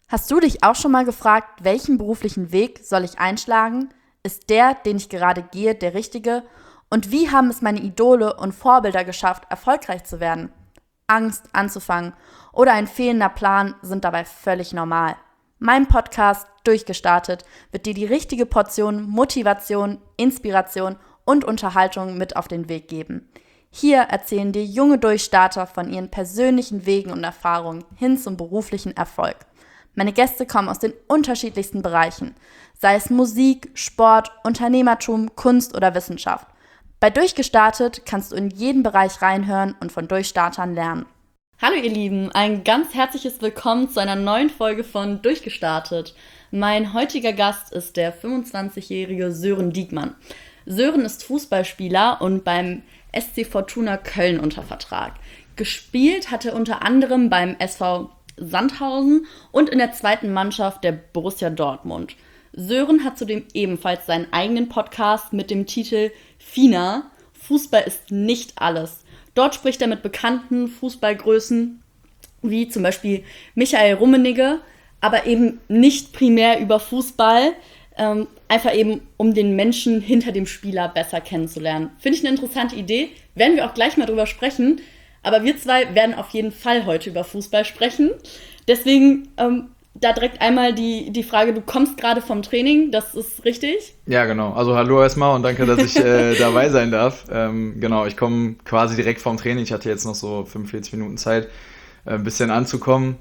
Hast du dich auch schon mal gefragt, welchen beruflichen Weg soll ich einschlagen? Ist der, den ich gerade gehe, der richtige? Und wie haben es meine Idole und Vorbilder geschafft, erfolgreich zu werden? Angst anzufangen oder ein fehlender Plan sind dabei völlig normal. Mein Podcast Durchgestartet wird dir die richtige Portion Motivation, Inspiration und Unterhaltung mit auf den Weg geben. Hier erzählen dir junge Durchstarter von ihren persönlichen Wegen und Erfahrungen hin zum beruflichen Erfolg. Meine Gäste kommen aus den unterschiedlichsten Bereichen, sei es Musik, Sport, Unternehmertum, Kunst oder Wissenschaft. Bei Durchgestartet kannst du in jeden Bereich reinhören und von Durchstartern lernen. Hallo ihr Lieben, ein ganz herzliches Willkommen zu einer neuen Folge von Durchgestartet. Mein heutiger Gast ist der 25-jährige Sören Diekmann. Sören ist Fußballspieler und beim SC Fortuna Köln unter Vertrag. Gespielt hat er unter anderem beim SV Sandhausen und in der zweiten Mannschaft der Borussia Dortmund. Sören hat zudem ebenfalls seinen eigenen Podcast mit dem Titel FINA, Fußball ist nicht alles. Dort spricht er mit bekannten Fußballgrößen wie zum Beispiel Michael Rummenigge, aber eben nicht primär über Fußball, einfach eben um den Menschen hinter dem Spieler besser kennenzulernen. Finde ich eine interessante Idee, werden wir auch gleich mal drüber sprechen. Aber wir zwei werden auf jeden Fall heute über Fußball sprechen. Deswegen da direkt einmal die Frage, du kommst gerade vom Training, das ist richtig? Ja, genau. Also hallo erstmal und danke, dass ich dabei sein darf. Genau, ich komme quasi direkt vom Training. Ich hatte jetzt noch so 45 Minuten Zeit, ein bisschen anzukommen.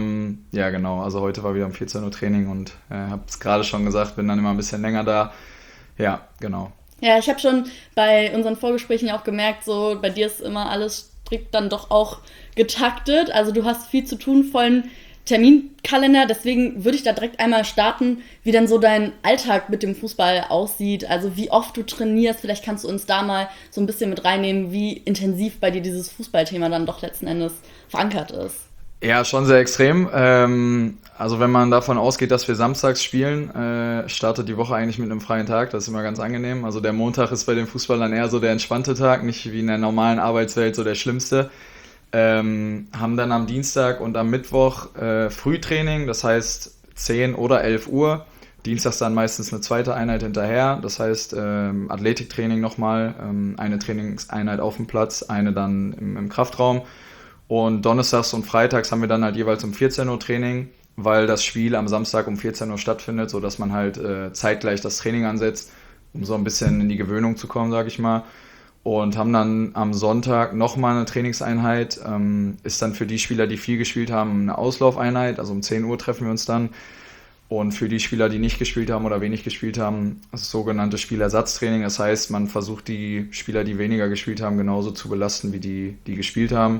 Ja, genau. Also heute war wieder um 14 Uhr Training und habe es gerade schon gesagt, bin dann immer ein bisschen länger da. Ja, genau. Ja, ich habe schon bei unseren Vorgesprächen auch gemerkt, so bei dir ist immer alles strikt dann doch auch getaktet. Also du hast viel zu tun, vollen Terminkalender. Deswegen würde ich da direkt einmal starten, wie dann so dein Alltag mit dem Fußball aussieht. Also wie oft du trainierst. Vielleicht kannst du uns da mal so ein bisschen mit reinnehmen, wie intensiv bei dir dieses Fußballthema dann doch letzten Endes verankert ist. Ja, schon sehr extrem. Also wenn man davon ausgeht, dass wir samstags spielen, startet die Woche eigentlich mit einem freien Tag. Das ist immer ganz angenehm. Also der Montag ist bei den Fußballern eher so der entspannte Tag, nicht wie in der normalen Arbeitswelt so der schlimmste. Haben dann am Dienstag und am Mittwoch Frühtraining, das heißt 10 oder 11 Uhr. Dienstags dann meistens eine zweite Einheit hinterher, das heißt Athletiktraining nochmal, eine Trainingseinheit auf dem Platz, eine dann im Kraftraum. Und donnerstags und freitags haben wir dann halt jeweils um 14 Uhr Training, weil das Spiel am Samstag um 14 Uhr stattfindet, sodass man halt zeitgleich das Training ansetzt, um so ein bisschen in die Gewöhnung zu kommen, sage ich mal. Und haben dann am Sonntag nochmal eine Trainingseinheit. Ist dann für die Spieler, die viel gespielt haben, eine Auslaufeinheit. Also um 10 Uhr treffen wir uns dann. Und für die Spieler, die nicht gespielt haben oder wenig gespielt haben, das sogenannte Spielersatztraining. Das heißt, man versucht die Spieler, die weniger gespielt haben, genauso zu belasten wie die gespielt haben.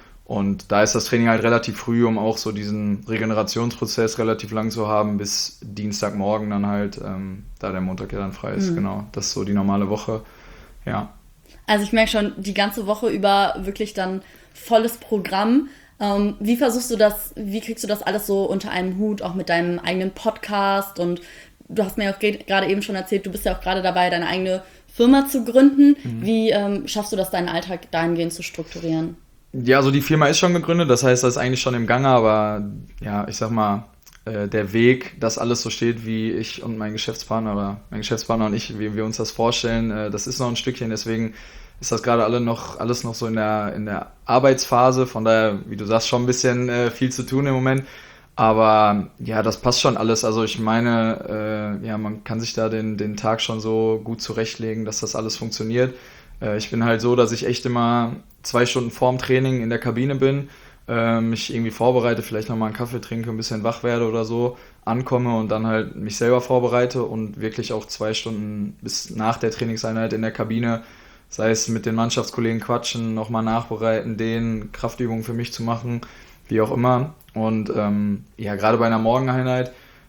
Und da ist das Training halt relativ früh, um auch so diesen Regenerationsprozess relativ lang zu haben, bis Dienstagmorgen dann halt, da der Montag ja dann frei ist. Genau, das ist so die normale Woche. Ja. Also ich merke schon, die ganze Woche über wirklich dann volles Programm. Wie kriegst du das alles so unter einen Hut, auch mit deinem eigenen Podcast? Und du hast mir auch gerade eben schon erzählt, du bist ja auch gerade dabei, deine eigene Firma zu gründen. Wie schaffst du das, deinen Alltag dahingehend zu strukturieren? Ja, also die Firma ist schon gegründet, das heißt, das ist eigentlich schon im Gange, aber ja, ich sag mal, der Weg, dass alles so steht, wie ich und mein Geschäftspartner und ich, wie wir uns das vorstellen, das ist noch ein Stückchen, deswegen ist das gerade alles noch so in der Arbeitsphase, von daher, wie du sagst, schon ein bisschen viel zu tun im Moment, aber ja, das passt schon alles, also ich meine, ja, man kann sich da den Tag schon so gut zurechtlegen, dass das alles funktioniert. Ich bin halt so, dass ich echt immer 2 Stunden vorm Training in der Kabine bin, mich irgendwie vorbereite, vielleicht nochmal einen Kaffee trinke, ein bisschen wach werde oder so, ankomme und dann halt mich selber vorbereite und wirklich auch 2 Stunden bis nach der Trainingseinheit in der Kabine, sei es mit den Mannschaftskollegen quatschen, nochmal nachbereiten, denen Kraftübungen für mich zu machen, wie auch immer. Und ja, gerade bei einer Morgeneinheit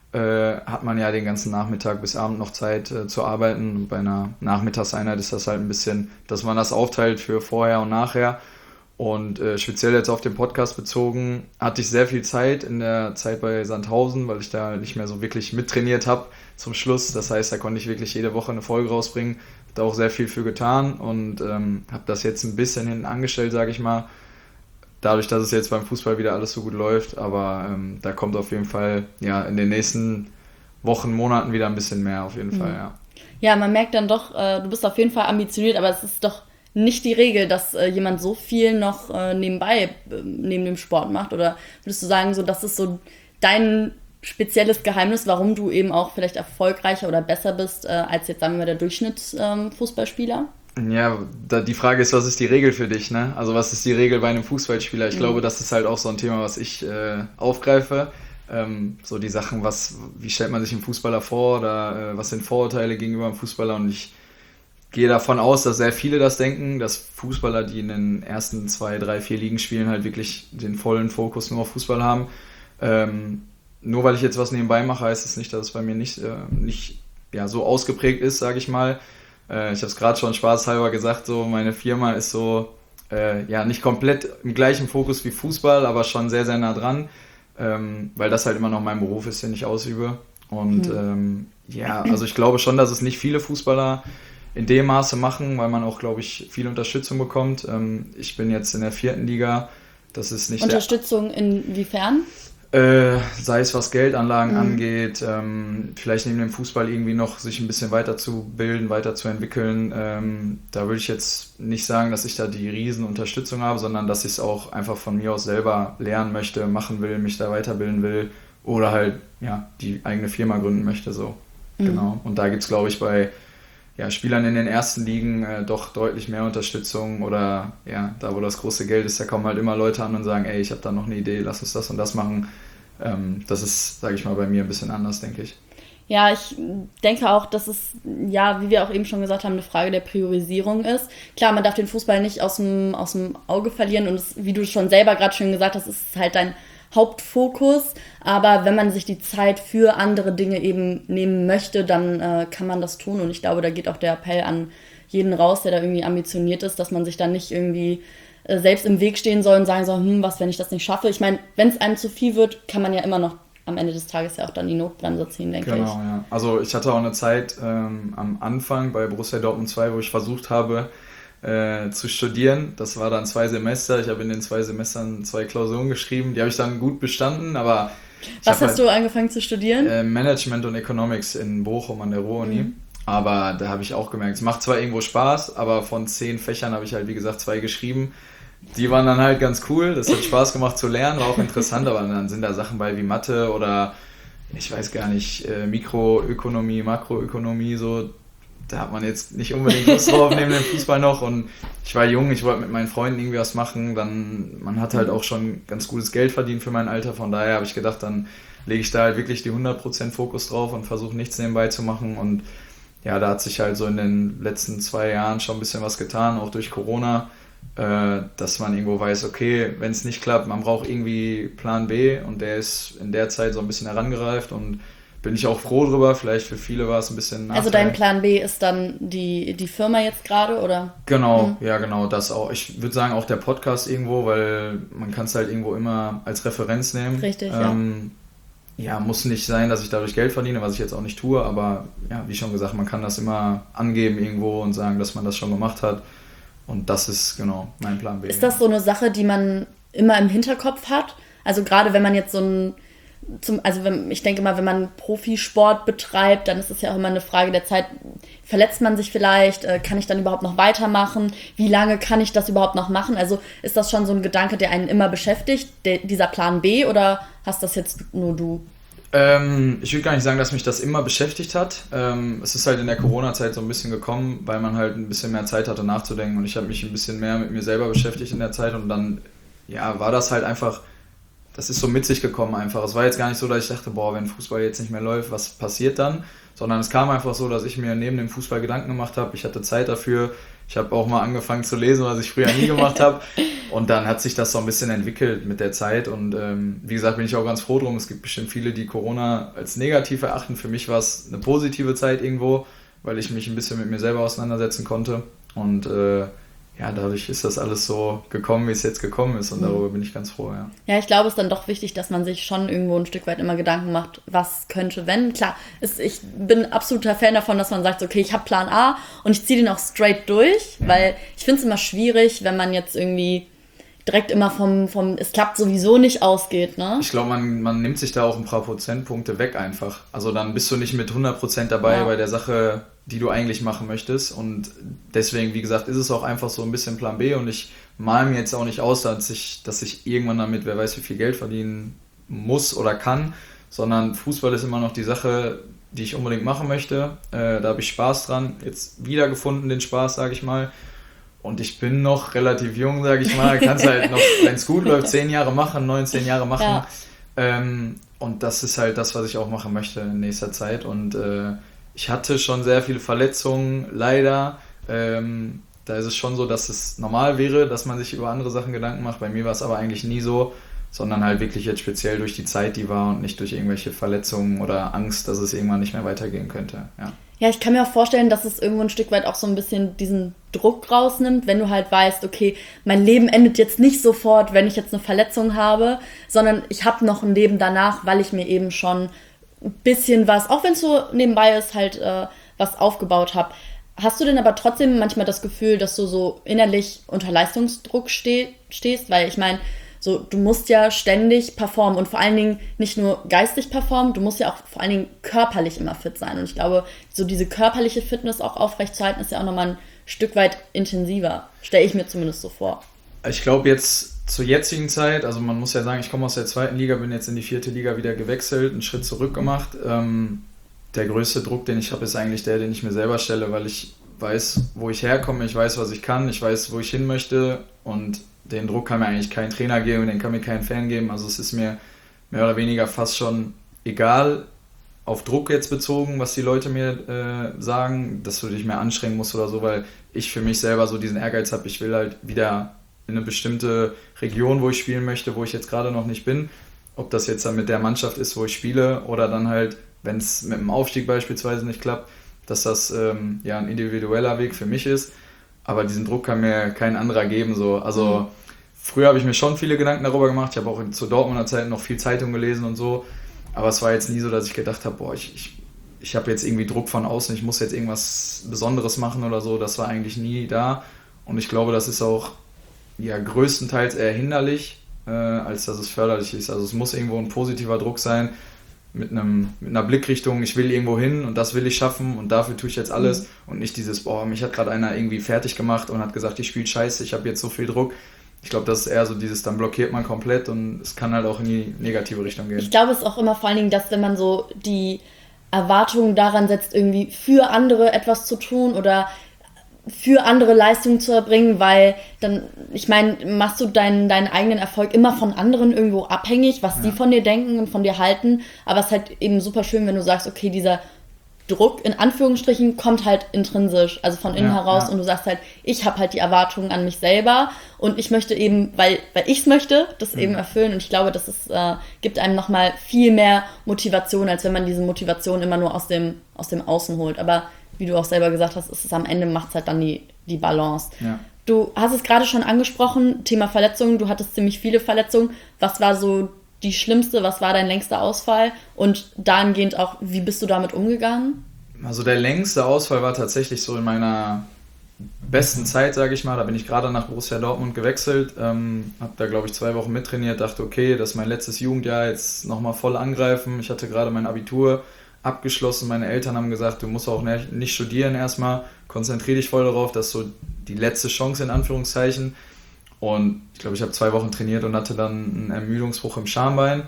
hat man ja den ganzen Nachmittag bis Abend noch Zeit zu arbeiten. Und bei einer Nachmittagseinheit ist das halt ein bisschen, dass man das aufteilt für vorher und nachher. Und speziell jetzt auf den Podcast bezogen, hatte ich sehr viel Zeit in der Zeit bei Sandhausen, weil ich da nicht mehr so wirklich mittrainiert habe zum Schluss. Das heißt, da konnte ich wirklich jede Woche eine Folge rausbringen. Habe da auch sehr viel für getan und habe das jetzt ein bisschen hinten angestellt, sage ich mal. dadurch, dass es jetzt beim Fußball wieder alles so gut läuft, aber da kommt auf jeden Fall ja in den nächsten Wochen, Monaten wieder ein bisschen mehr auf jeden Fall, ja. Ja, man merkt dann doch, du bist auf jeden Fall ambitioniert, aber es ist doch nicht die Regel, dass jemand so viel noch nebenbei neben dem Sport macht. Oder würdest du sagen, so, das ist so dein spezielles Geheimnis, warum du eben auch vielleicht erfolgreicher oder besser bist als jetzt, sagen wir mal, der Durchschnittsfußballspieler? Ja, die Frage ist, was ist die Regel für dich, ne? Also was ist die Regel bei einem Fußballspieler? Ich glaube, das ist halt auch so ein Thema, was ich aufgreife. So die Sachen, wie stellt man sich einen Fußballer vor oder was sind Vorurteile gegenüber einem Fußballer? Und ich gehe davon aus, dass sehr viele das denken, dass Fußballer, die in den ersten 2, 3, 4 Ligen spielen, halt wirklich den vollen Fokus nur auf Fußball haben. Nur weil ich jetzt was nebenbei mache, heißt es nicht, dass es bei mir nicht ja, so ausgeprägt ist, sage ich mal. Ich habe es gerade schon spaßhalber gesagt, so meine Firma ist so ja nicht komplett im gleichen Fokus wie Fußball, aber schon sehr, sehr nah dran, weil das halt immer noch mein Beruf ist, den ich ausübe. Und ja, also ich glaube schon, dass es nicht viele Fußballer in dem Maße machen, weil man auch, glaube ich, viel Unterstützung bekommt. Ich bin jetzt in der 4. Liga. Das ist nicht Unterstützung inwiefern? Sei es was Geldanlagen angeht, vielleicht neben dem Fußball irgendwie noch sich ein bisschen weiterzubilden, weiterzuentwickeln. Da würde ich jetzt nicht sagen, dass ich da die riesen Unterstützung habe, sondern dass ich es auch einfach von mir aus selber lernen möchte, machen will, mich da weiterbilden will oder halt ja die eigene Firma gründen möchte. So. Genau. Und da gibt es, glaube ich, bei Spielern in den ersten Ligen doch deutlich mehr Unterstützung oder ja, da wo das große Geld ist, da kommen halt immer Leute an und sagen, ey, ich habe da noch eine Idee, lass uns das und das machen. Das ist, sage ich mal, bei mir ein bisschen anders, denke ich. Ja, ich denke auch, dass es, ja, wie wir auch eben schon gesagt haben, eine Frage der Priorisierung ist. Klar, man darf den Fußball nicht aus dem Auge verlieren und es, wie du schon selber gerade schön gesagt hast, ist halt dein Hauptfokus, aber wenn man sich die Zeit für andere Dinge eben nehmen möchte, dann kann man das tun und ich glaube, da geht auch der Appell an jeden raus, der da irgendwie ambitioniert ist, dass man sich dann nicht irgendwie selbst im Weg stehen soll und sagen soll, was, wenn ich das nicht schaffe. Ich meine, wenn es einem zu viel wird, kann man ja immer noch am Ende des Tages ja auch dann die Notbremse ziehen, denke ich. Genau, ja. Also ich hatte auch eine Zeit am Anfang bei Borussia Dortmund 2, wo ich versucht habe, zu studieren. Das war dann 2 Semester. Ich habe in den 2 Semestern 2 Klausuren geschrieben. Die habe ich dann gut bestanden, aber... Was hast du angefangen zu studieren? Management und Economics in Bochum an der Ruhr-Uni. Aber da habe ich auch gemerkt, es macht zwar irgendwo Spaß, aber von 10 Fächern habe ich halt, wie gesagt, 2 geschrieben. Die waren dann halt ganz cool. Das hat Spaß gemacht zu lernen, war auch interessant, aber dann sind da Sachen bei wie Mathe oder ich weiß gar nicht, Mikroökonomie, Makroökonomie, so. Da hat man jetzt nicht unbedingt Lust drauf neben dem Fußball noch und ich war jung, ich wollte mit meinen Freunden irgendwie was machen, man hat halt auch schon ganz gutes Geld verdient für mein Alter, von daher habe ich gedacht, dann lege ich da halt wirklich die 100% Fokus drauf und versuche nichts nebenbei zu machen und ja, da hat sich halt so in den letzten 2 Jahren schon ein bisschen was getan, auch durch Corona, dass man irgendwo weiß, okay, wenn es nicht klappt, man braucht irgendwie Plan B und der ist in der Zeit so ein bisschen herangereift und bin ich auch froh drüber. Vielleicht für viele war es ein bisschen Nachteil. Also dein Plan B ist dann die Firma jetzt gerade, oder? Genau, ja genau, das auch. Ich würde sagen auch der Podcast irgendwo, weil man kann es halt irgendwo immer als Referenz nehmen. Richtig, ja, muss nicht sein, dass ich dadurch Geld verdiene, was ich jetzt auch nicht tue, aber ja, wie schon gesagt, man kann das immer angeben irgendwo und sagen, dass man das schon gemacht hat. Und das ist genau mein Plan B. Ist das so eine Sache, die man immer im Hinterkopf hat? Also gerade wenn man jetzt ich denke mal, wenn man Profisport betreibt, dann ist es ja auch immer eine Frage der Zeit, verletzt man sich vielleicht, kann ich dann überhaupt noch weitermachen, wie lange kann ich das überhaupt noch machen? Also ist das schon so ein Gedanke, der einen immer beschäftigt, dieser Plan B, oder hast das jetzt nur du? Ich würde gar nicht sagen, dass mich das immer beschäftigt hat. Es ist halt in der Corona-Zeit so ein bisschen gekommen, weil man halt ein bisschen mehr Zeit hatte nachzudenken und ich habe mich ein bisschen mehr mit mir selber beschäftigt in der Zeit und dann war das halt einfach, das ist so mit sich gekommen einfach. Es war jetzt gar nicht so, dass ich dachte, wenn Fußball jetzt nicht mehr läuft, was passiert dann? Sondern es kam einfach so, dass ich mir neben dem Fußball Gedanken gemacht habe. Ich hatte Zeit dafür. Ich habe auch mal angefangen zu lesen, was ich früher nie gemacht habe. Und dann hat sich das so ein bisschen entwickelt mit der Zeit. Und wie gesagt, bin ich auch ganz froh drum. Es gibt bestimmt viele, die Corona als negativ erachten. Für mich war es eine positive Zeit irgendwo, weil ich mich ein bisschen mit mir selber auseinandersetzen konnte. Und dadurch ist das alles so gekommen, wie es jetzt gekommen ist und darüber bin ich ganz froh, ja. Ja, ich glaube, es ist dann doch wichtig, dass man sich schon irgendwo ein Stück weit immer Gedanken macht, was könnte, wenn. Klar, ich bin absoluter Fan davon, dass man sagt, okay, ich habe Plan A und ich ziehe den auch straight durch, weil ich finde es immer schwierig, wenn man jetzt irgendwie direkt immer es klappt sowieso nicht ausgeht, ne? Ich glaube, man nimmt sich da auch ein paar Prozentpunkte weg einfach. Also dann bist du nicht mit 100% dabei bei der Sache, die du eigentlich machen möchtest. Und deswegen, wie gesagt, ist es auch einfach so ein bisschen Plan B. Und ich male mir jetzt auch nicht aus, dass ich irgendwann damit, wer weiß, wie viel Geld verdienen muss oder kann. Sondern Fußball ist immer noch die Sache, die ich unbedingt machen möchte. Da habe ich Spaß dran. Jetzt wiedergefunden den Spaß, sage ich mal. Und ich bin noch relativ jung, sage ich mal. Kannst halt noch, wenn es gut läuft, 10 Jahre machen, 19 Jahre machen. Ja. Und das ist halt das, was ich auch machen möchte in nächster Zeit. Und ich hatte schon sehr viele Verletzungen, leider. Da ist es schon so, dass es normal wäre, dass man sich über andere Sachen Gedanken macht. Bei mir war es aber eigentlich nie so, sondern halt wirklich jetzt speziell durch die Zeit, die war und nicht durch irgendwelche Verletzungen oder Angst, dass es irgendwann nicht mehr weitergehen könnte. Ja. Ja, ich kann mir auch vorstellen, dass es irgendwo ein Stück weit auch so ein bisschen diesen Druck rausnimmt, wenn du halt weißt, okay, mein Leben endet jetzt nicht sofort, wenn ich jetzt eine Verletzung habe, sondern ich habe noch ein Leben danach, weil ich mir eben schon ein bisschen was, auch wenn es so nebenbei ist, halt was aufgebaut habe. Hast du denn aber trotzdem manchmal das Gefühl, dass du so innerlich unter Leistungsdruck stehst? Weil ich meine, so, du musst ja ständig performen und vor allen Dingen nicht nur geistig performen, du musst ja auch vor allen Dingen körperlich immer fit sein. Und ich glaube, so diese körperliche Fitness auch aufrechtzuerhalten, ist ja auch nochmal ein Stück weit intensiver. Stelle ich mir zumindest so vor. Ich glaube jetzt zur jetzigen Zeit, also man muss ja sagen, ich komme aus der 2. Liga, bin jetzt in die 4. Liga wieder gewechselt, einen Schritt zurück gemacht. Der größte Druck, den ich habe, ist eigentlich der, den ich mir selber stelle, weil ich weiß, wo ich herkomme, ich weiß, was ich kann, ich weiß, wo ich hin möchte und den Druck kann mir eigentlich kein Trainer geben, den kann mir kein Fan geben. Also es ist mir mehr oder weniger fast schon egal, auf Druck jetzt bezogen, was die Leute mir sagen, dass du dich mehr anstrengen musst oder so, weil ich für mich selber so diesen Ehrgeiz habe, ich will halt wieder in eine bestimmte Region, wo ich spielen möchte, wo ich jetzt gerade noch nicht bin. Ob das jetzt dann mit der Mannschaft ist, wo ich spiele oder dann halt, wenn es mit dem Aufstieg beispielsweise nicht klappt, dass das ein individueller Weg für mich ist. Aber diesen Druck kann mir kein anderer geben. So. Also früher habe ich mir schon viele Gedanken darüber gemacht. Ich habe auch zur Dortmunder Zeit noch viel Zeitung gelesen und so. Aber es war jetzt nie so, dass ich gedacht habe, ich habe jetzt irgendwie Druck von außen, ich muss jetzt irgendwas Besonderes machen oder so. Das war eigentlich nie da. Und ich glaube, das ist auch größtenteils eher hinderlich, als dass es förderlich ist. Also es muss irgendwo ein positiver Druck sein, mit einer Blickrichtung, ich will irgendwo hin und das will ich schaffen und dafür tue ich jetzt alles und nicht dieses, mich hat gerade einer irgendwie fertig gemacht und hat gesagt, ich spiele scheiße, ich habe jetzt so viel Druck. Ich glaube, das ist eher so dieses, dann blockiert man komplett und es kann halt auch in die negative Richtung gehen. Ich glaube, es ist auch immer vor allen Dingen, dass wenn man so die Erwartungen daran setzt, irgendwie für andere etwas zu tun oder für andere Leistungen zu erbringen, weil dann, ich meine, machst du deinen eigenen Erfolg immer von anderen irgendwo abhängig, was die von dir denken und von dir halten, aber es ist halt eben super schön, wenn du sagst, okay, dieser Druck in Anführungsstrichen kommt halt intrinsisch, also von innen heraus und du sagst halt, ich habe halt die Erwartungen an mich selber und ich möchte eben, weil ich es möchte, das eben erfüllen und ich glaube, das ist, gibt einem nochmal viel mehr Motivation, als wenn man diese Motivation immer nur aus dem Außen holt, aber wie du auch selber gesagt hast, ist es am Ende, macht es halt dann die Balance. Ja. Du hast es gerade schon angesprochen, Thema Verletzungen, du hattest ziemlich viele Verletzungen. Was war so die schlimmste, was war dein längster Ausfall? Und dahingehend auch, wie bist du damit umgegangen? Also der längste Ausfall war tatsächlich so in meiner besten Zeit, sage ich mal. Da bin ich gerade nach Borussia Dortmund gewechselt, habe da, glaube ich, 2 Wochen mittrainiert, dachte, okay, das ist mein letztes Jugendjahr, jetzt nochmal voll angreifen. Ich hatte gerade mein Abitur abgeschlossen. Meine Eltern haben gesagt, du musst auch nicht studieren erstmal, konzentriere dich voll darauf, das ist so die letzte Chance in Anführungszeichen. Und ich glaube, ich habe 2 Wochen trainiert und hatte dann einen Ermüdungsbruch im Schambein.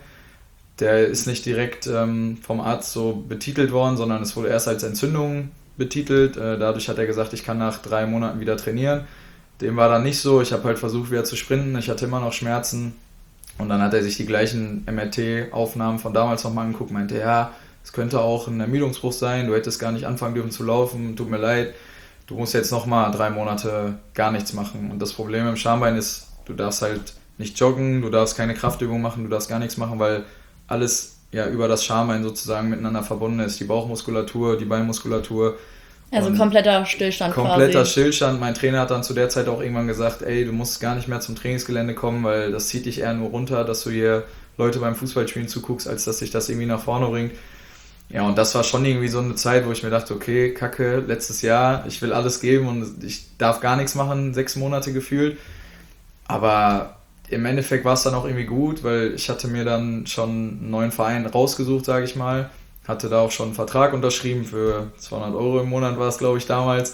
Der ist nicht direkt vom Arzt so betitelt worden, sondern es wurde erst als Entzündung betitelt. Dadurch hat er gesagt, ich kann nach 3 Monaten wieder trainieren. Dem war dann nicht so. Ich habe halt versucht, wieder zu sprinten. Ich hatte immer noch Schmerzen. Und dann hat er sich die gleichen MRT-Aufnahmen von damals nochmal angeguckt, meinte, ja, es könnte auch ein Ermüdungsbruch sein, du hättest gar nicht anfangen dürfen zu laufen, tut mir leid, du musst jetzt nochmal 3 Monate gar nichts machen. Und das Problem im Schambein ist, du darfst halt nicht joggen, du darfst keine Kraftübung machen, du darfst gar nichts machen, weil alles über das Schambein sozusagen miteinander verbunden ist. Die Bauchmuskulatur, die Beinmuskulatur. Also kompletter Stillstand Kompletter Stillstand. Mein Trainer hat dann zu der Zeit auch irgendwann gesagt, ey, du musst gar nicht mehr zum Trainingsgelände kommen, weil das zieht dich eher nur runter, dass du hier Leute beim Fußballspielen zuguckst, als dass dich das irgendwie nach vorne bringt. Ja, und das war schon irgendwie so eine Zeit, wo ich mir dachte, okay, Kacke, letztes Jahr, ich will alles geben und ich darf gar nichts machen, 6 Monate gefühlt. Aber im Endeffekt war es dann auch irgendwie gut, weil ich hatte mir dann schon einen neuen Verein rausgesucht, sage ich mal. Hatte da auch schon einen Vertrag unterschrieben für 200 Euro im Monat war es, glaube ich, damals.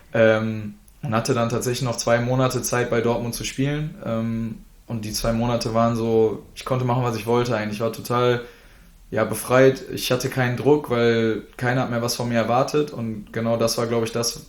Und hatte dann tatsächlich noch 2 Monate Zeit bei Dortmund zu spielen. Und die 2 Monate waren so, ich konnte machen, was ich wollte eigentlich. Ich war total befreit. Ich hatte keinen Druck, weil keiner hat mehr was von mir erwartet. Und genau das war, glaube ich, das,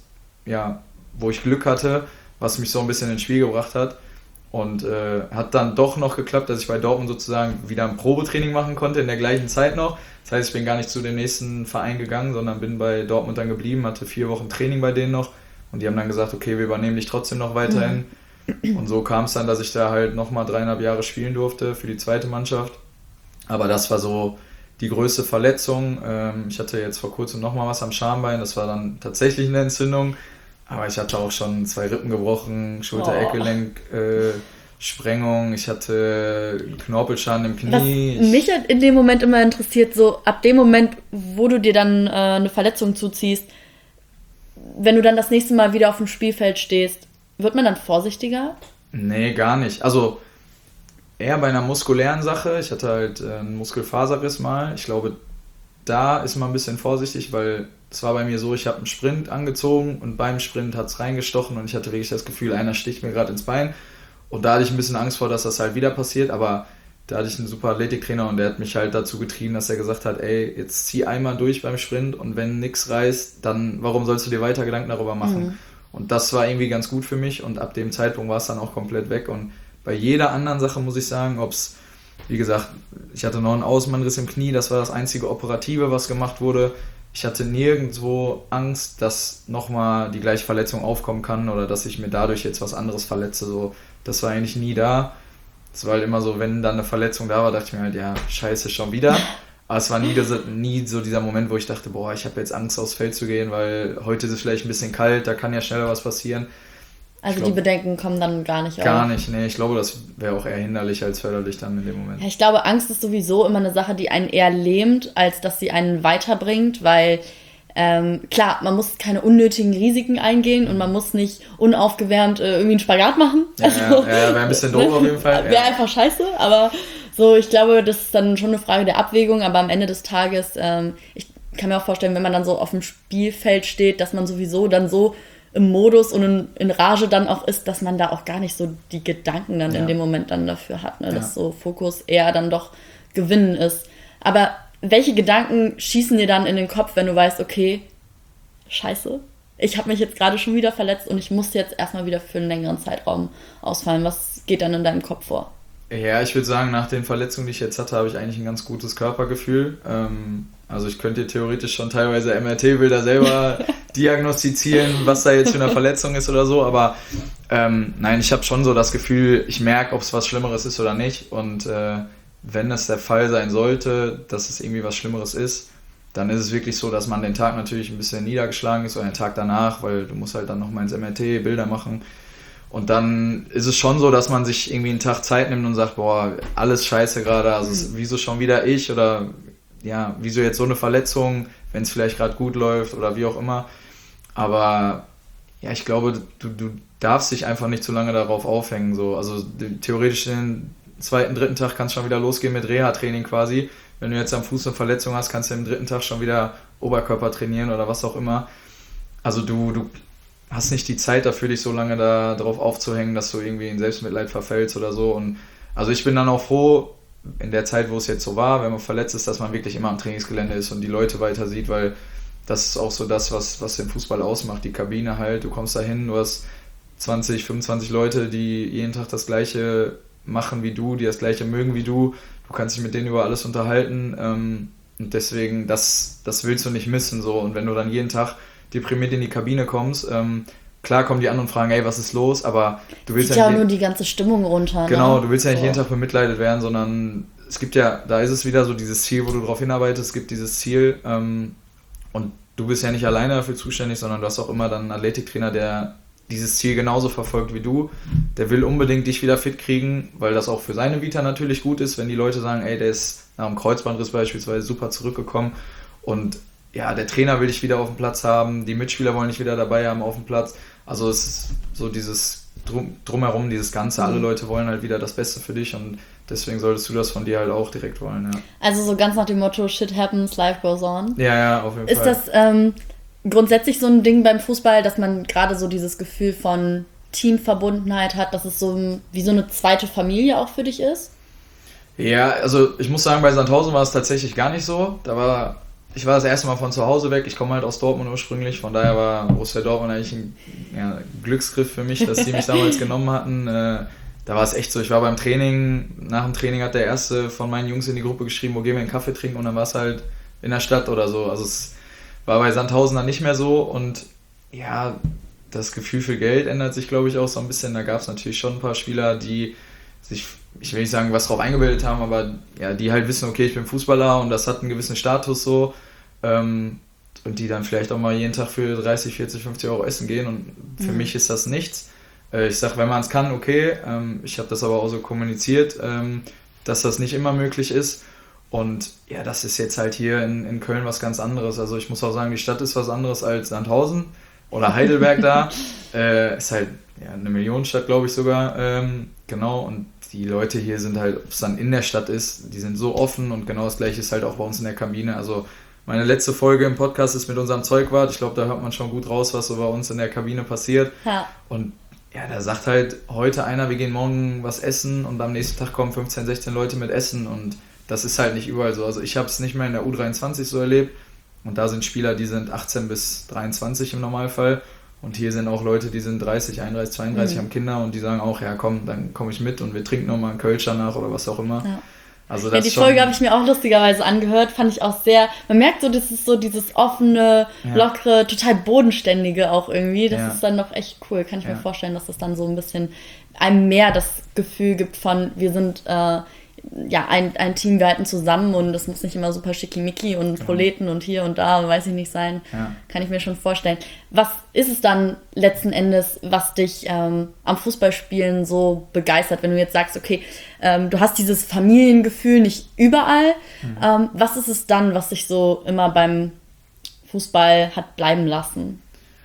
wo ich Glück hatte, was mich so ein bisschen ins Spiel gebracht hat. Und hat dann doch noch geklappt, dass ich bei Dortmund sozusagen wieder ein Probetraining machen konnte in der gleichen Zeit noch. Das heißt, ich bin gar nicht zu dem nächsten Verein gegangen, sondern bin bei Dortmund dann geblieben, hatte 4 Wochen Training bei denen noch. Und die haben dann gesagt, okay, wir übernehmen dich trotzdem noch weiterhin. Und so kam es dann, dass ich da halt nochmal 3,5 Jahre spielen durfte für die zweite Mannschaft. Aber das war so die größte Verletzung. Ich hatte jetzt vor kurzem nochmal was am Schambein, das war dann tatsächlich eine Entzündung. Aber ich hatte auch schon 2 Rippen gebrochen, Schulter-Eckgelenk, Sprengung, ich hatte einen Knorpelschaden im Knie. Was mich in dem Moment immer interessiert, so ab dem Moment, wo du dir dann eine Verletzung zuziehst, wenn du dann das nächste Mal wieder auf dem Spielfeld stehst, wird man dann vorsichtiger? Nee, gar nicht. Also eher bei einer muskulären Sache. Ich hatte halt einen Muskelfaserriss mal. Ich glaube, da ist man ein bisschen vorsichtig, weil es war bei mir so, ich habe einen Sprint angezogen und beim Sprint hat es reingestochen und ich hatte wirklich das Gefühl, einer sticht mir gerade ins Bein. Und da hatte ich ein bisschen Angst vor, dass das halt wieder passiert, aber da hatte ich einen super Athletiktrainer und der hat mich halt dazu getrieben, dass er gesagt hat, ey, jetzt zieh einmal durch beim Sprint und wenn nichts reißt, dann warum sollst du dir weiter Gedanken darüber machen? Und das war irgendwie ganz gut für mich und ab dem Zeitpunkt war es dann auch komplett weg. Und bei jeder anderen Sache muss ich sagen, ob es, wie gesagt, ich hatte noch einen Außenbandriss im Knie, das war das einzige Operative, was gemacht wurde. Ich hatte nirgendwo Angst, dass nochmal die gleiche Verletzung aufkommen kann oder dass ich mir dadurch jetzt was anderes verletze. So, das war eigentlich nie da. Es war halt immer so, wenn dann eine Verletzung da war, dachte ich mir halt, ja, scheiße, schon wieder. Aber es war nie so dieser Moment, wo ich dachte, boah, ich habe jetzt Angst, aufs Feld zu gehen, weil heute ist es vielleicht ein bisschen kalt, da kann ja schneller was passieren. Also die Bedenken kommen dann gar nicht auf? Gar nicht, nee. Ich glaube, das wäre auch eher hinderlich als förderlich dann in dem Moment. Ja, ich glaube, Angst ist sowieso immer eine Sache, die einen eher lähmt, als dass sie einen weiterbringt, weil klar, man muss keine unnötigen Risiken eingehen und man muss nicht unaufgewärmt irgendwie einen Spagat machen. Ja, wäre ein bisschen doof auf jeden Fall. Wäre einfach scheiße, aber so, ich glaube, das ist dann schon eine Frage der Abwägung, aber am Ende des Tages, ich kann mir auch vorstellen, wenn man dann so auf dem Spielfeld steht, dass man sowieso dann so im Modus und in Rage dann auch ist, dass man da auch gar nicht so die Gedanken dann in dem Moment dann dafür hat, ne? Dass so Fokus eher dann doch Gewinnen ist. Aber welche Gedanken schießen dir dann in den Kopf, wenn du weißt, okay, scheiße, ich habe mich jetzt gerade schon wieder verletzt und ich muss jetzt erstmal wieder für einen längeren Zeitraum ausfallen. Was geht dann in deinem Kopf vor? Ja, ich würde sagen, nach den Verletzungen, die ich jetzt hatte, habe ich eigentlich ein ganz gutes Körpergefühl. Also ich könnte theoretisch schon teilweise MRT-Bilder selber diagnostizieren, was da jetzt für eine Verletzung ist oder so, aber nein, ich habe schon so das Gefühl, ich merke, ob es was Schlimmeres ist oder nicht und wenn es der Fall sein sollte, dass es irgendwie was Schlimmeres ist, dann ist es wirklich so, dass man den Tag natürlich ein bisschen niedergeschlagen ist oder den Tag danach, weil du musst halt dann nochmal ins MRT Bilder machen. Und dann ist es schon so, dass man sich irgendwie einen Tag Zeit nimmt und sagt, boah, alles scheiße gerade, also wieso schon wieder ich oder ja, wieso jetzt so eine Verletzung, wenn es vielleicht gerade gut läuft oder wie auch immer. Aber ja, ich glaube, du darfst dich einfach nicht zu lange darauf aufhängen. So. Also theoretisch den 2., 3. Tag kann es schon wieder losgehen mit Reha-Training quasi. Wenn du jetzt am Fuß eine Verletzung hast, kannst du am 3. Tag schon wieder Oberkörper trainieren oder was auch immer. Also du hast nicht die Zeit dafür, dich so lange darauf aufzuhängen, dass du irgendwie in Selbstmitleid verfällst oder so. Und also ich bin dann auch froh, in der Zeit, wo es jetzt so war, wenn man verletzt ist, dass man wirklich immer am Trainingsgelände ist und die Leute weiter sieht, weil das ist auch so das, was den Fußball ausmacht, die Kabine halt. Du kommst da hin, du hast 20, 25 Leute, die jeden Tag das Gleiche machen wie du, die das Gleiche mögen wie du. Du kannst dich mit denen über alles unterhalten und deswegen, das willst du nicht missen. So. Und wenn du dann jeden Tag deprimiert in die Kabine kommst, klar kommen die anderen und fragen, ey, was ist los? Aber du willst ja nur die ganze Stimmung runter. Genau, ne? Du willst ja nicht jeden Tag bemitleidet werden, sondern es gibt ja, da ist es wieder so dieses Ziel, wo du drauf hinarbeitest, es gibt dieses Ziel und du bist ja nicht alleine dafür zuständig, sondern du hast auch immer dann einen Athletiktrainer, der dieses Ziel genauso verfolgt wie du. Der will unbedingt dich wieder fit kriegen, weil das auch für seine Vita natürlich gut ist, wenn die Leute sagen, ey, der ist nach einem Kreuzbandriss beispielsweise super zurückgekommen und ja, der Trainer will dich wieder auf dem Platz haben, die Mitspieler wollen dich wieder dabei haben auf dem Platz. Also es ist so dieses drumherum, dieses Ganze, alle Leute wollen halt wieder das Beste für dich und deswegen solltest du das von dir halt auch direkt wollen, ja. Also so ganz nach dem Motto, shit happens, life goes on. Ja, auf jeden Fall. Ist das grundsätzlich so ein Ding beim Fußball, dass man gerade so dieses Gefühl von Teamverbundenheit hat, dass es so wie so eine zweite Familie auch für dich ist? Ja, also ich muss sagen, bei Sandhausen war es tatsächlich gar nicht so. Ich war das erste Mal von zu Hause weg. Ich komme halt aus Dortmund ursprünglich, von daher war Borussia Dortmund eigentlich ein Glücksgriff für mich, dass die mich damals genommen hatten. Da war es echt so, ich war beim Training, nach dem Training hat der erste von meinen Jungs in die Gruppe geschrieben, wo gehen wir einen Kaffee trinken und dann war es halt in der Stadt oder so. Also es war bei Sandhausen dann nicht mehr so und ja, das Gefühl für Geld ändert sich, glaube ich, auch so ein bisschen. Da gab es natürlich schon ein paar Spieler, die sich, ich will nicht sagen, was drauf eingebildet haben, aber ja, die halt wissen, okay, ich bin Fußballer und das hat einen gewissen Status so. Und die dann vielleicht auch mal jeden Tag für 30, 40, 50 Euro essen gehen und für mich ist das nichts. Ich sage, wenn man es kann, okay. Ich habe das aber auch so kommuniziert, dass das nicht immer möglich ist. Und ja, das ist jetzt halt hier in Köln was ganz anderes. Also ich muss auch sagen, die Stadt ist was anderes als Sandhausen oder Heidelberg da. Ist halt eine Millionenstadt, glaube ich sogar. Genau, und die Leute hier sind halt, ob es dann in der Stadt ist, die sind so offen und genau das gleiche ist halt auch bei uns in der Kabine. Also meine letzte Folge im Podcast ist mit unserem Zeugwart. Ich glaube, da hört man schon gut raus, was so bei uns in der Kabine passiert. Ja. Und ja, da sagt halt heute einer, wir gehen morgen was essen und am nächsten Tag kommen 15, 16 Leute mit Essen und das ist halt nicht überall so. Also ich habe es nicht mehr in der U23 so erlebt und da sind Spieler, die sind 18 bis 23 im Normalfall und hier sind auch Leute, die sind 30, 31, 32, haben Kinder und die sagen auch, ja komm, dann komme ich mit und wir trinken nochmal einen Kölsch danach oder was auch immer. Ja. Also das die Folge habe ich mir auch lustigerweise angehört, fand ich auch sehr, man merkt so, das ist so dieses offene, lockere, total bodenständige auch irgendwie, das ist dann doch echt cool, kann ich mir vorstellen, dass das dann so ein bisschen einem mehr das Gefühl gibt von, wir sind ein Team, wir halten zusammen und das muss nicht immer super schickimicki und Proleten und hier und da, weiß ich nicht sein, kann ich mir schon vorstellen. Was ist es dann letzten Endes, was dich am Fußballspielen so begeistert, wenn du jetzt sagst, okay, du hast dieses Familiengefühl nicht überall, was ist es dann, was dich so immer beim Fußball hat bleiben lassen?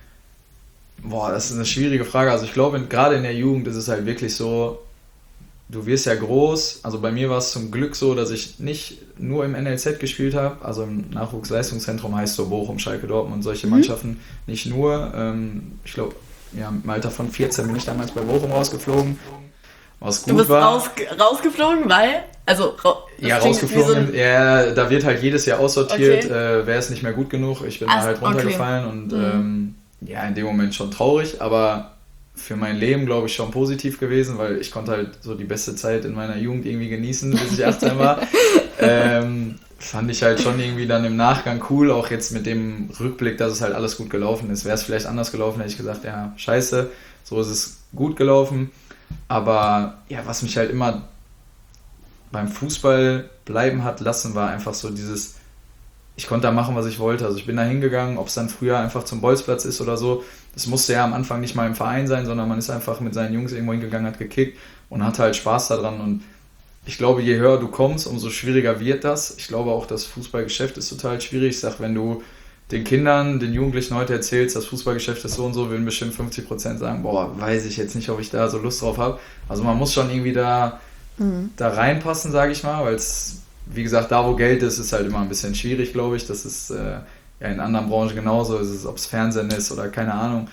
Boah, das ist eine schwierige Frage. Also ich glaube, gerade in der Jugend ist es halt wirklich so, du wirst ja groß, also bei mir war es zum Glück so, dass ich nicht nur im NLZ gespielt habe, also im Nachwuchsleistungszentrum heißt so Bochum, Schalke, Dortmund und solche Mannschaften, nicht nur, ich glaube, im Alter von 14 bin ich damals bei Bochum rausgeflogen, was gut war. Du bist rausgeflogen, weil? Also rausgeflogen, da wird halt jedes Jahr aussortiert, wer ist nicht mehr gut genug, ich bin da halt runtergefallen und in dem Moment schon traurig, aber für mein Leben, glaube ich, schon positiv gewesen, weil ich konnte halt so die beste Zeit in meiner Jugend irgendwie genießen, bis ich 18 war. Fand ich halt schon irgendwie dann im Nachgang cool, auch jetzt mit dem Rückblick, dass es halt alles gut gelaufen ist. Wäre es vielleicht anders gelaufen, hätte ich gesagt, ja, scheiße, so ist es gut gelaufen. Aber ja, was mich halt immer beim Fußball bleiben hat lassen, war einfach so dieses, ich konnte da machen, was ich wollte. Also ich bin da hingegangen, ob es dann früher einfach zum Bolzplatz ist oder so. Das musste ja am Anfang nicht mal im Verein sein, sondern man ist einfach mit seinen Jungs irgendwo hingegangen, hat gekickt und hatte halt Spaß daran. Und ich glaube, je höher du kommst, umso schwieriger wird das. Ich glaube auch, das Fußballgeschäft ist total schwierig. Ich sage, wenn du den Kindern, den Jugendlichen heute erzählst, das Fußballgeschäft ist so und so, würden bestimmt 50% sagen, boah, weiß ich jetzt nicht, ob ich da so Lust drauf habe. Also man muss schon irgendwie da reinpassen, sage ich mal, weil es, wie gesagt, da wo Geld ist, ist halt immer ein bisschen schwierig, glaube ich. Das ist in anderen Branchen genauso, ob es Fernsehen ist oder keine Ahnung.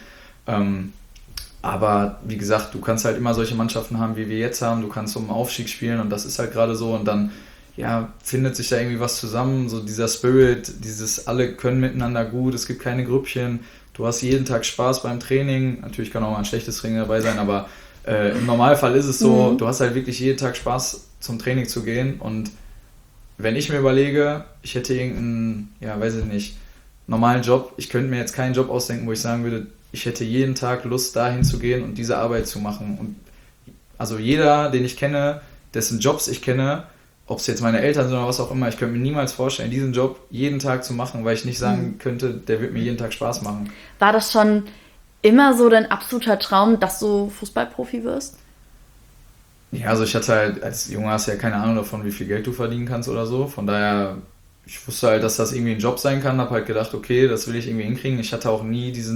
Aber wie gesagt, du kannst halt immer solche Mannschaften haben, wie wir jetzt haben. Du kannst um den Aufstieg spielen und das ist halt gerade so. Und dann findet sich da irgendwie was zusammen. So dieser Spirit, dieses alle können miteinander gut, es gibt keine Grüppchen. Du hast jeden Tag Spaß beim Training. Natürlich kann auch mal ein schlechtes Training dabei sein, aber im Normalfall ist es so, du hast halt wirklich jeden Tag Spaß zum Training zu gehen. Und wenn ich mir überlege, ich hätte irgendeinen, weiß ich nicht, normalen Job. Ich könnte mir jetzt keinen Job ausdenken, wo ich sagen würde, ich hätte jeden Tag Lust, dahin zu gehen und diese Arbeit zu machen. Und also jeder, den ich kenne, dessen Jobs ich kenne, ob es jetzt meine Eltern sind oder was auch immer, ich könnte mir niemals vorstellen, diesen Job jeden Tag zu machen, weil ich nicht sagen könnte, der wird mir jeden Tag Spaß machen. War das schon immer so dein absoluter Traum, dass du Fußballprofi wirst? Ja, also ich hatte halt, als Junge hast du ja keine Ahnung davon, wie viel Geld du verdienen kannst oder so. Von daher, ich wusste halt, dass das irgendwie ein Job sein kann, habe halt gedacht, okay, das will ich irgendwie hinkriegen. Ich hatte auch nie diesen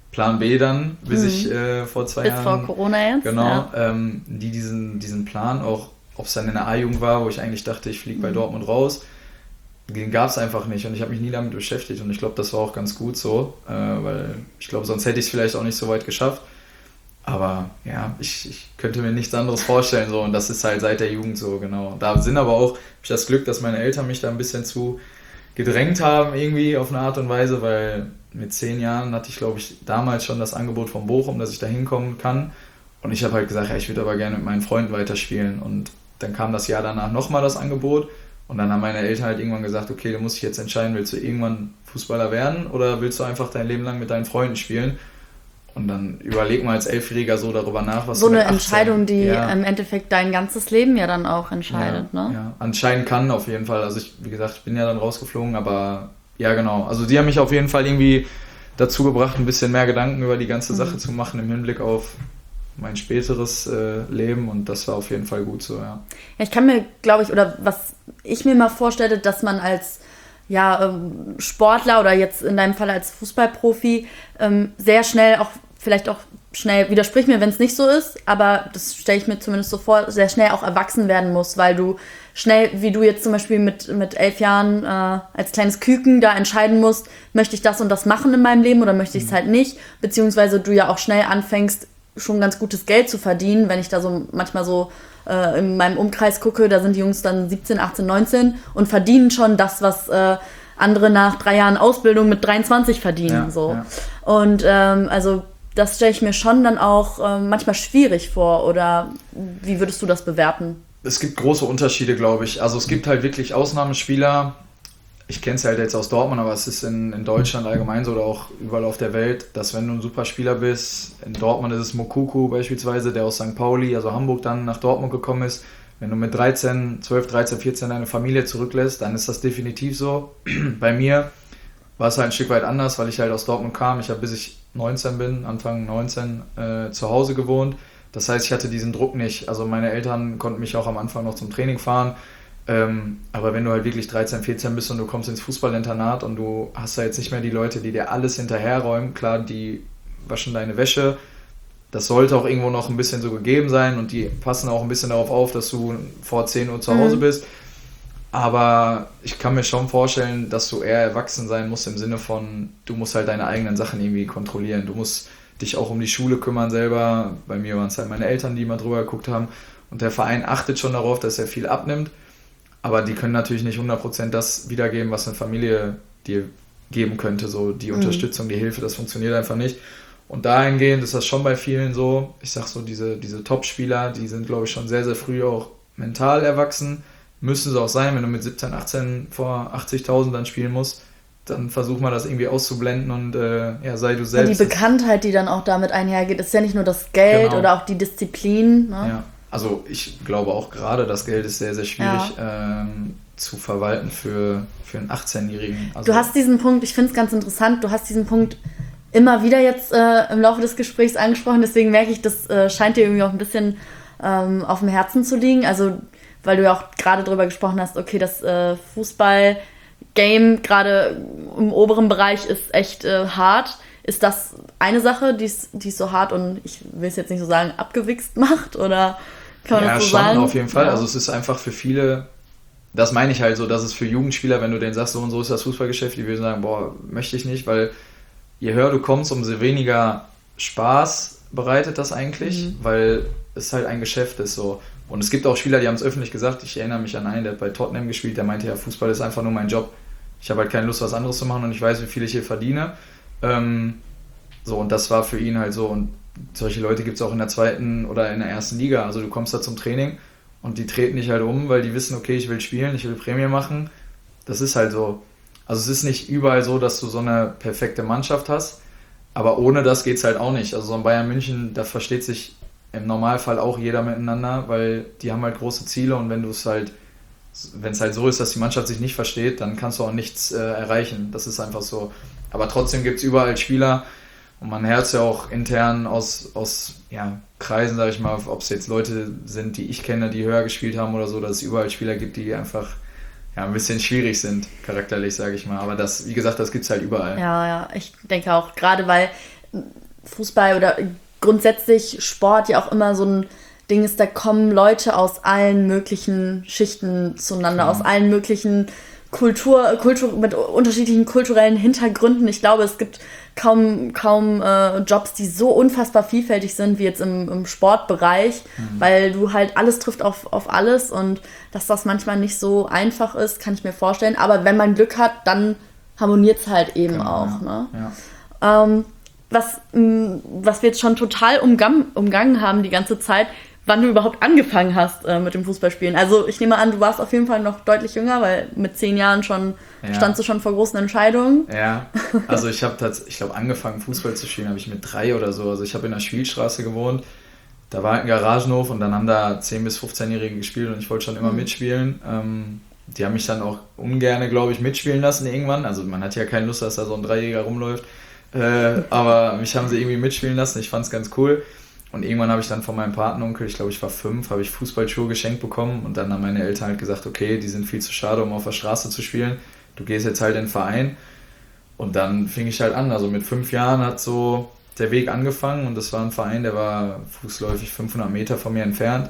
Plan B dann, bis ich vor 2 Bis Jahren... vor Corona jetzt. Genau, Ja. die diesen Plan, auch ob es dann in der A-Jugend war, wo ich eigentlich dachte, ich fliege bei Dortmund raus, den gab es einfach nicht und ich habe mich nie damit beschäftigt und ich glaube, das war auch ganz gut so, weil ich glaube, sonst hätte ich es vielleicht auch nicht so weit geschafft. Aber ja, ich könnte mir nichts anderes vorstellen so und das ist halt seit der Jugend so, genau. Da sind aber auch, habe ich das Glück, dass meine Eltern mich da ein bisschen zu gedrängt haben irgendwie auf eine Art und Weise, weil mit 10 Jahren hatte ich, glaube ich, damals schon das Angebot von Bochum, dass ich da hinkommen kann und ich habe halt gesagt, ja, ich würde aber gerne mit meinen Freunden weiterspielen und dann kam das Jahr danach nochmal das Angebot und dann haben meine Eltern halt irgendwann gesagt, okay, du musst dich jetzt entscheiden, willst du irgendwann Fußballer werden oder willst du einfach dein Leben lang mit deinen Freunden spielen? Und dann überleg mal als Elfjähriger so darüber nach, was So du mit eine 18, Entscheidung, die ja, im Endeffekt dein ganzes Leben ja dann auch entscheidet, ja, ne? ja, anscheinend kann auf jeden Fall. Also ich, wie gesagt, ich bin ja dann rausgeflogen, aber ja genau. Also die haben mich auf jeden Fall irgendwie dazu gebracht, ein bisschen mehr Gedanken über die ganze Sache zu machen im Hinblick auf mein späteres Leben und das war auf jeden Fall gut so, ja. Ja, ich kann mir, glaube ich, oder was ich mir mal vorstelle, dass man als Sportler oder jetzt in deinem Fall als Fußballprofi sehr schnell auch, vielleicht auch schnell, widersprich mir, wenn es nicht so ist, aber das stelle ich mir zumindest so vor, sehr schnell auch erwachsen werden muss, weil du schnell, wie du jetzt zum Beispiel mit 11 Jahren als kleines Küken da entscheiden musst, möchte ich das und das machen in meinem Leben oder möchte ich es halt nicht, beziehungsweise du ja auch schnell anfängst, schon ganz gutes Geld zu verdienen, wenn ich da so manchmal so in meinem Umkreis gucke, da sind die Jungs dann 17, 18, 19 und verdienen schon das, was andere nach 3 Jahren Ausbildung mit 23 verdienen. Ja, so. ja. Und also das stelle ich mir schon dann auch manchmal schwierig vor. Oder wie würdest du das bewerten? Es gibt große Unterschiede, glaube ich. Also es gibt halt wirklich Ausnahmespieler. Ich kenne es halt jetzt aus Dortmund, aber es ist in Deutschland allgemein so oder auch überall auf der Welt, dass wenn du ein super Spieler bist, in Dortmund ist es Mokuku beispielsweise, der aus St. Pauli, also Hamburg, dann nach Dortmund gekommen ist. Wenn du mit 12, 13, 14 deine Familie zurücklässt, dann ist das definitiv so. Bei mir war es halt ein Stück weit anders, weil ich halt aus Dortmund kam. Ich habe bis ich 19 bin, Anfang 19, zu Hause gewohnt. Das heißt, ich hatte diesen Druck nicht. Also meine Eltern konnten mich auch am Anfang noch zum Training fahren. Aber wenn du halt wirklich 13, 14 bist und du kommst ins Fußballinternat und du hast da jetzt nicht mehr die Leute, die dir alles hinterherräumen, klar, die waschen deine Wäsche, das sollte auch irgendwo noch ein bisschen so gegeben sein und die passen auch ein bisschen darauf auf, dass du vor 10 Uhr zu Hause bist. Aber ich kann mir schon vorstellen, dass du eher erwachsen sein musst im Sinne von, du musst halt deine eigenen Sachen irgendwie kontrollieren. Du musst dich auch um die Schule kümmern selber. Bei mir waren es halt meine Eltern, die mal drüber geguckt haben. Und der Verein achtet schon darauf, dass er viel abnimmt. Aber die können natürlich nicht 100% das wiedergeben, was eine Familie dir geben könnte. So die Unterstützung, die Hilfe, das funktioniert einfach nicht. Und dahingehend ist das schon bei vielen so. Ich sag so, diese Top-Spieler, die sind, glaube ich, schon sehr, sehr früh auch mental erwachsen. Müssen sie auch sein, wenn du mit 17, 18 vor 80.000 dann spielen musst, dann versuch mal das irgendwie auszublenden und sei du selbst. Die Bekanntheit, die dann auch damit einhergeht, ist ja nicht nur das Geld oder auch die Disziplin. Ne? Ja, also ich glaube auch gerade, das Geld ist sehr, sehr schwierig zu verwalten für einen 18-Jährigen. Also, du hast diesen Punkt, ich finde es ganz interessant, du hast diesen Punkt immer wieder jetzt im Laufe des Gesprächs angesprochen, deswegen merke ich, das scheint dir irgendwie auch ein bisschen auf dem Herzen zu liegen, also weil du ja auch gerade drüber gesprochen hast, okay, das Fußball-Game gerade im oberen Bereich ist echt hart. Ist das eine Sache, die es so hart und ich will es jetzt nicht so sagen, abgewichst macht? Oder kann man das so sagen? Ja, schon, auf jeden Fall. Ja. Also es ist einfach für viele, das meine ich halt so, dass es für Jugendspieler, wenn du denen sagst, so und so ist das Fußballgeschäft, die würden sagen, boah, möchte ich nicht, weil je höher du kommst, umso weniger Spaß bereitet das eigentlich, weil es halt ein Geschäft ist so. Und es gibt auch Spieler, die haben es öffentlich gesagt, ich erinnere mich an einen, der hat bei Tottenham gespielt, der meinte ja, Fußball ist einfach nur mein Job. Ich habe halt keine Lust, was anderes zu machen und ich weiß, wie viel ich hier verdiene. Und das war für ihn halt so. Und solche Leute gibt es auch in der 2. oder in der 1. Liga. Also du kommst da zum Training und die treten dich halt um, weil die wissen, okay, ich will spielen, ich will Prämie machen. Das ist halt so. Also es ist nicht überall so, dass du so eine perfekte Mannschaft hast, aber ohne das geht es halt auch nicht. Also so ein Bayern München, da versteht sich im Normalfall auch jeder miteinander, weil die haben halt große Ziele und wenn es halt so ist, dass die Mannschaft sich nicht versteht, dann kannst du auch nichts erreichen. Das ist einfach so. Aber trotzdem gibt es überall Spieler und man hört es ja auch intern aus Kreisen, sage ich mal, ob es jetzt Leute sind, die ich kenne, die höher gespielt haben oder so, dass es überall Spieler gibt, die einfach ein bisschen schwierig sind, charakterlich, sage ich mal. Aber das, wie gesagt, das gibt es halt überall. Ja, ich denke auch, gerade weil Fußball oder grundsätzlich Sport ja auch immer so ein Ding ist, da kommen Leute aus allen möglichen Schichten zueinander, aus allen möglichen Kultur mit unterschiedlichen kulturellen Hintergründen. Ich glaube, es gibt kaum Jobs, die so unfassbar vielfältig sind wie jetzt im Sportbereich, weil du halt alles trifft auf alles und dass das manchmal nicht so einfach ist, kann ich mir vorstellen. Aber wenn man Glück hat, dann harmoniert es halt eben auch. Ne? Ja. Was wir jetzt schon total umgangen haben die ganze Zeit, wann du überhaupt angefangen hast mit dem Fußballspielen. Also ich nehme an, du warst auf jeden Fall noch deutlich jünger, weil mit 10 Jahren standst du schon vor großen Entscheidungen. Ja, also ich glaube, angefangen Fußball zu spielen habe ich mit 3 oder so. Also ich habe in der Spielstraße gewohnt, da war halt ein Garagenhof und dann haben da 10- bis 15-Jährige gespielt und ich wollte schon immer mitspielen. Die haben mich dann auch ungern, glaube ich, mitspielen lassen irgendwann. Also man hat ja keine Lust, dass da so ein Dreijähriger rumläuft. Aber mich haben sie irgendwie mitspielen lassen. Ich fand es ganz cool. Und irgendwann habe ich dann von meinem Patenonkel, ich glaube ich war 5, habe ich Fußballschuhe geschenkt bekommen und dann haben meine Eltern halt gesagt, okay, die sind viel zu schade, um auf der Straße zu spielen. Du gehst jetzt halt in den Verein. Und dann fing ich halt an. Also mit 5 Jahren hat so der Weg angefangen und das war ein Verein, der war fußläufig 500 Meter von mir entfernt.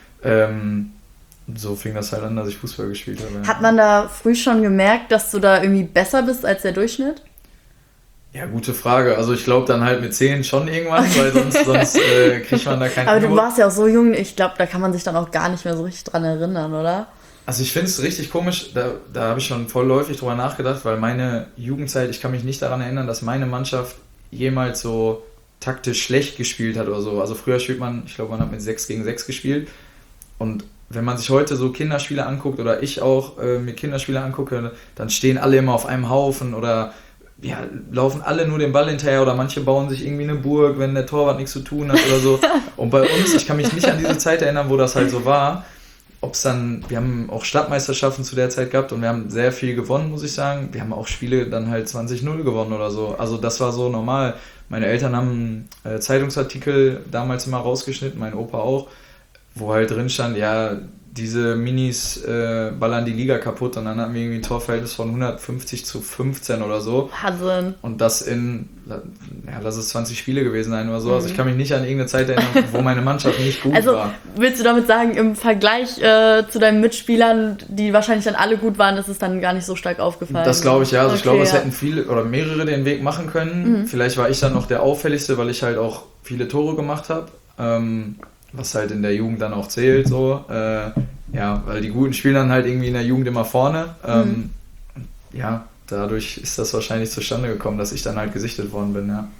So fing das halt an, dass ich Fußball gespielt habe. Hat man da früh schon gemerkt, dass du da irgendwie besser bist als der Durchschnitt? Ja, gute Frage. Also ich glaube dann halt mit 10 schon irgendwann, weil sonst kriegt man da keinen Aber du warst ja auch so jung, ich glaube, da kann man sich dann auch gar nicht mehr so richtig dran erinnern, oder? Also ich finde es richtig komisch, da habe ich schon voll häufig drüber nachgedacht, weil meine Jugendzeit, ich kann mich nicht daran erinnern, dass meine Mannschaft jemals so taktisch schlecht gespielt hat oder so. Also früher spielt man, ich glaube, man hat mit 6 gegen 6 gespielt und wenn man sich heute so Kinderspiele anguckt oder ich auch mir Kinderspiele angucke, dann stehen alle immer auf einem Haufen oder ja, laufen alle nur den Ball hinterher oder manche bauen sich irgendwie eine Burg, wenn der Torwart nichts zu tun hat oder so. Und bei uns, ich kann mich nicht an diese Zeit erinnern, wo das halt so war. Wir haben auch Stadtmeisterschaften zu der Zeit gehabt und wir haben sehr viel gewonnen, muss ich sagen. Wir haben auch Spiele dann halt 20-0 gewonnen oder so. Also das war so normal. Meine Eltern haben Zeitungsartikel damals immer rausgeschnitten, mein Opa auch, wo halt drin stand, ja, diese Minis ballern die Liga kaputt und dann hatten wir irgendwie ein Torverhältnis von 150-15 oder so. Wahnsinn. Und das lass es 20 Spiele gewesen sein oder so. Also ich kann mich nicht an irgendeine Zeit erinnern, wo meine Mannschaft nicht gut war. Also willst du damit sagen, im Vergleich zu deinen Mitspielern, die wahrscheinlich dann alle gut waren, ist es dann gar nicht so stark aufgefallen? Das glaube ich, ja. Also ich glaube, es hätten viele oder mehrere den Weg machen können. Vielleicht war ich dann noch der auffälligste, weil ich halt auch viele Tore gemacht habe. Was halt in der Jugend dann auch zählt, so. Ja, weil die Guten spielen dann halt irgendwie in der Jugend immer vorne. Ja, dadurch ist das wahrscheinlich zustande gekommen, dass ich dann halt gesichtet worden bin, ja.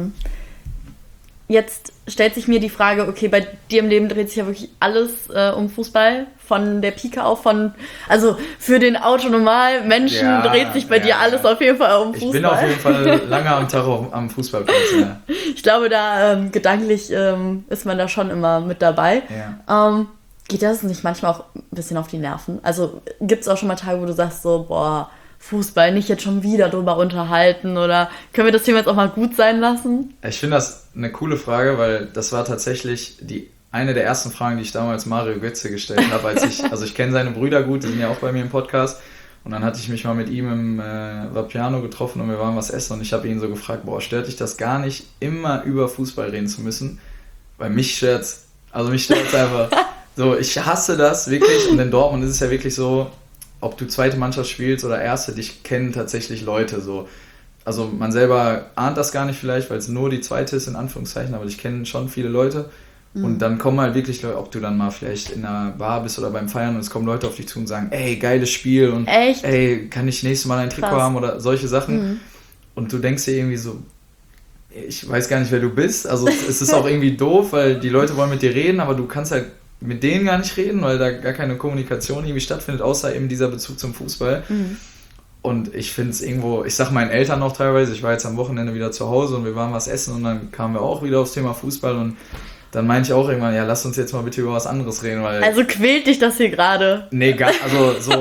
Jetzt stellt sich mir die Frage, okay, bei dir im Leben dreht sich ja wirklich alles um Fußball, von der Pike auf, also für den Autonormal-Menschen dreht sich bei dir alles auf jeden Fall um Fußball. Ich bin auf jeden Fall lange am Tag am Fußballplatz, ja. Ich glaube, da gedanklich ist man da schon immer mit dabei. Ja. Geht das nicht manchmal auch ein bisschen auf die Nerven? Also gibt es auch schon mal Tage, wo du sagst so, boah, Fußball, nicht jetzt schon wieder drüber unterhalten oder können wir das Thema jetzt auch mal gut sein lassen? Ich finde das eine coole Frage, weil das war tatsächlich eine der ersten Fragen, die ich damals Mario Götze gestellt habe, also ich kenne seine Brüder gut, die sind ja auch bei mir im Podcast und dann hatte ich mich mal mit ihm im Vapiano getroffen und wir waren was essen und ich habe ihn so gefragt, boah, stört dich das gar nicht, immer über Fußball reden zu müssen? Weil mich stört's einfach. So, ich hasse das wirklich und in Dortmund ist es ja wirklich so, ob du zweite Mannschaft spielst oder erste, dich kennen tatsächlich Leute so. Also man selber ahnt das gar nicht vielleicht, weil es nur die zweite ist in Anführungszeichen, aber ich kenne schon viele Leute. Und dann kommen halt wirklich Leute, ob du dann mal vielleicht in einer Bar bist oder beim Feiern und es kommen Leute auf dich zu und sagen, ey, geiles Spiel und echt? Ey, kann ich nächstes Mal ein Trikot haben oder solche Sachen. Und du denkst dir irgendwie so, ich weiß gar nicht, wer du bist. Also es ist auch irgendwie doof, weil die Leute wollen mit dir reden, aber du kannst halt mit denen gar nicht reden, weil da gar keine Kommunikation irgendwie stattfindet, außer eben dieser Bezug zum Fußball. Und ich finde es irgendwo, ich sag meinen Eltern auch teilweise, ich war jetzt am Wochenende wieder zu Hause und wir waren was essen und dann kamen wir auch wieder aufs Thema Fußball und dann meinte ich auch irgendwann, ja, lass uns jetzt mal bitte über was anderes reden, weil... Also quält dich das hier gerade? Nee, also so...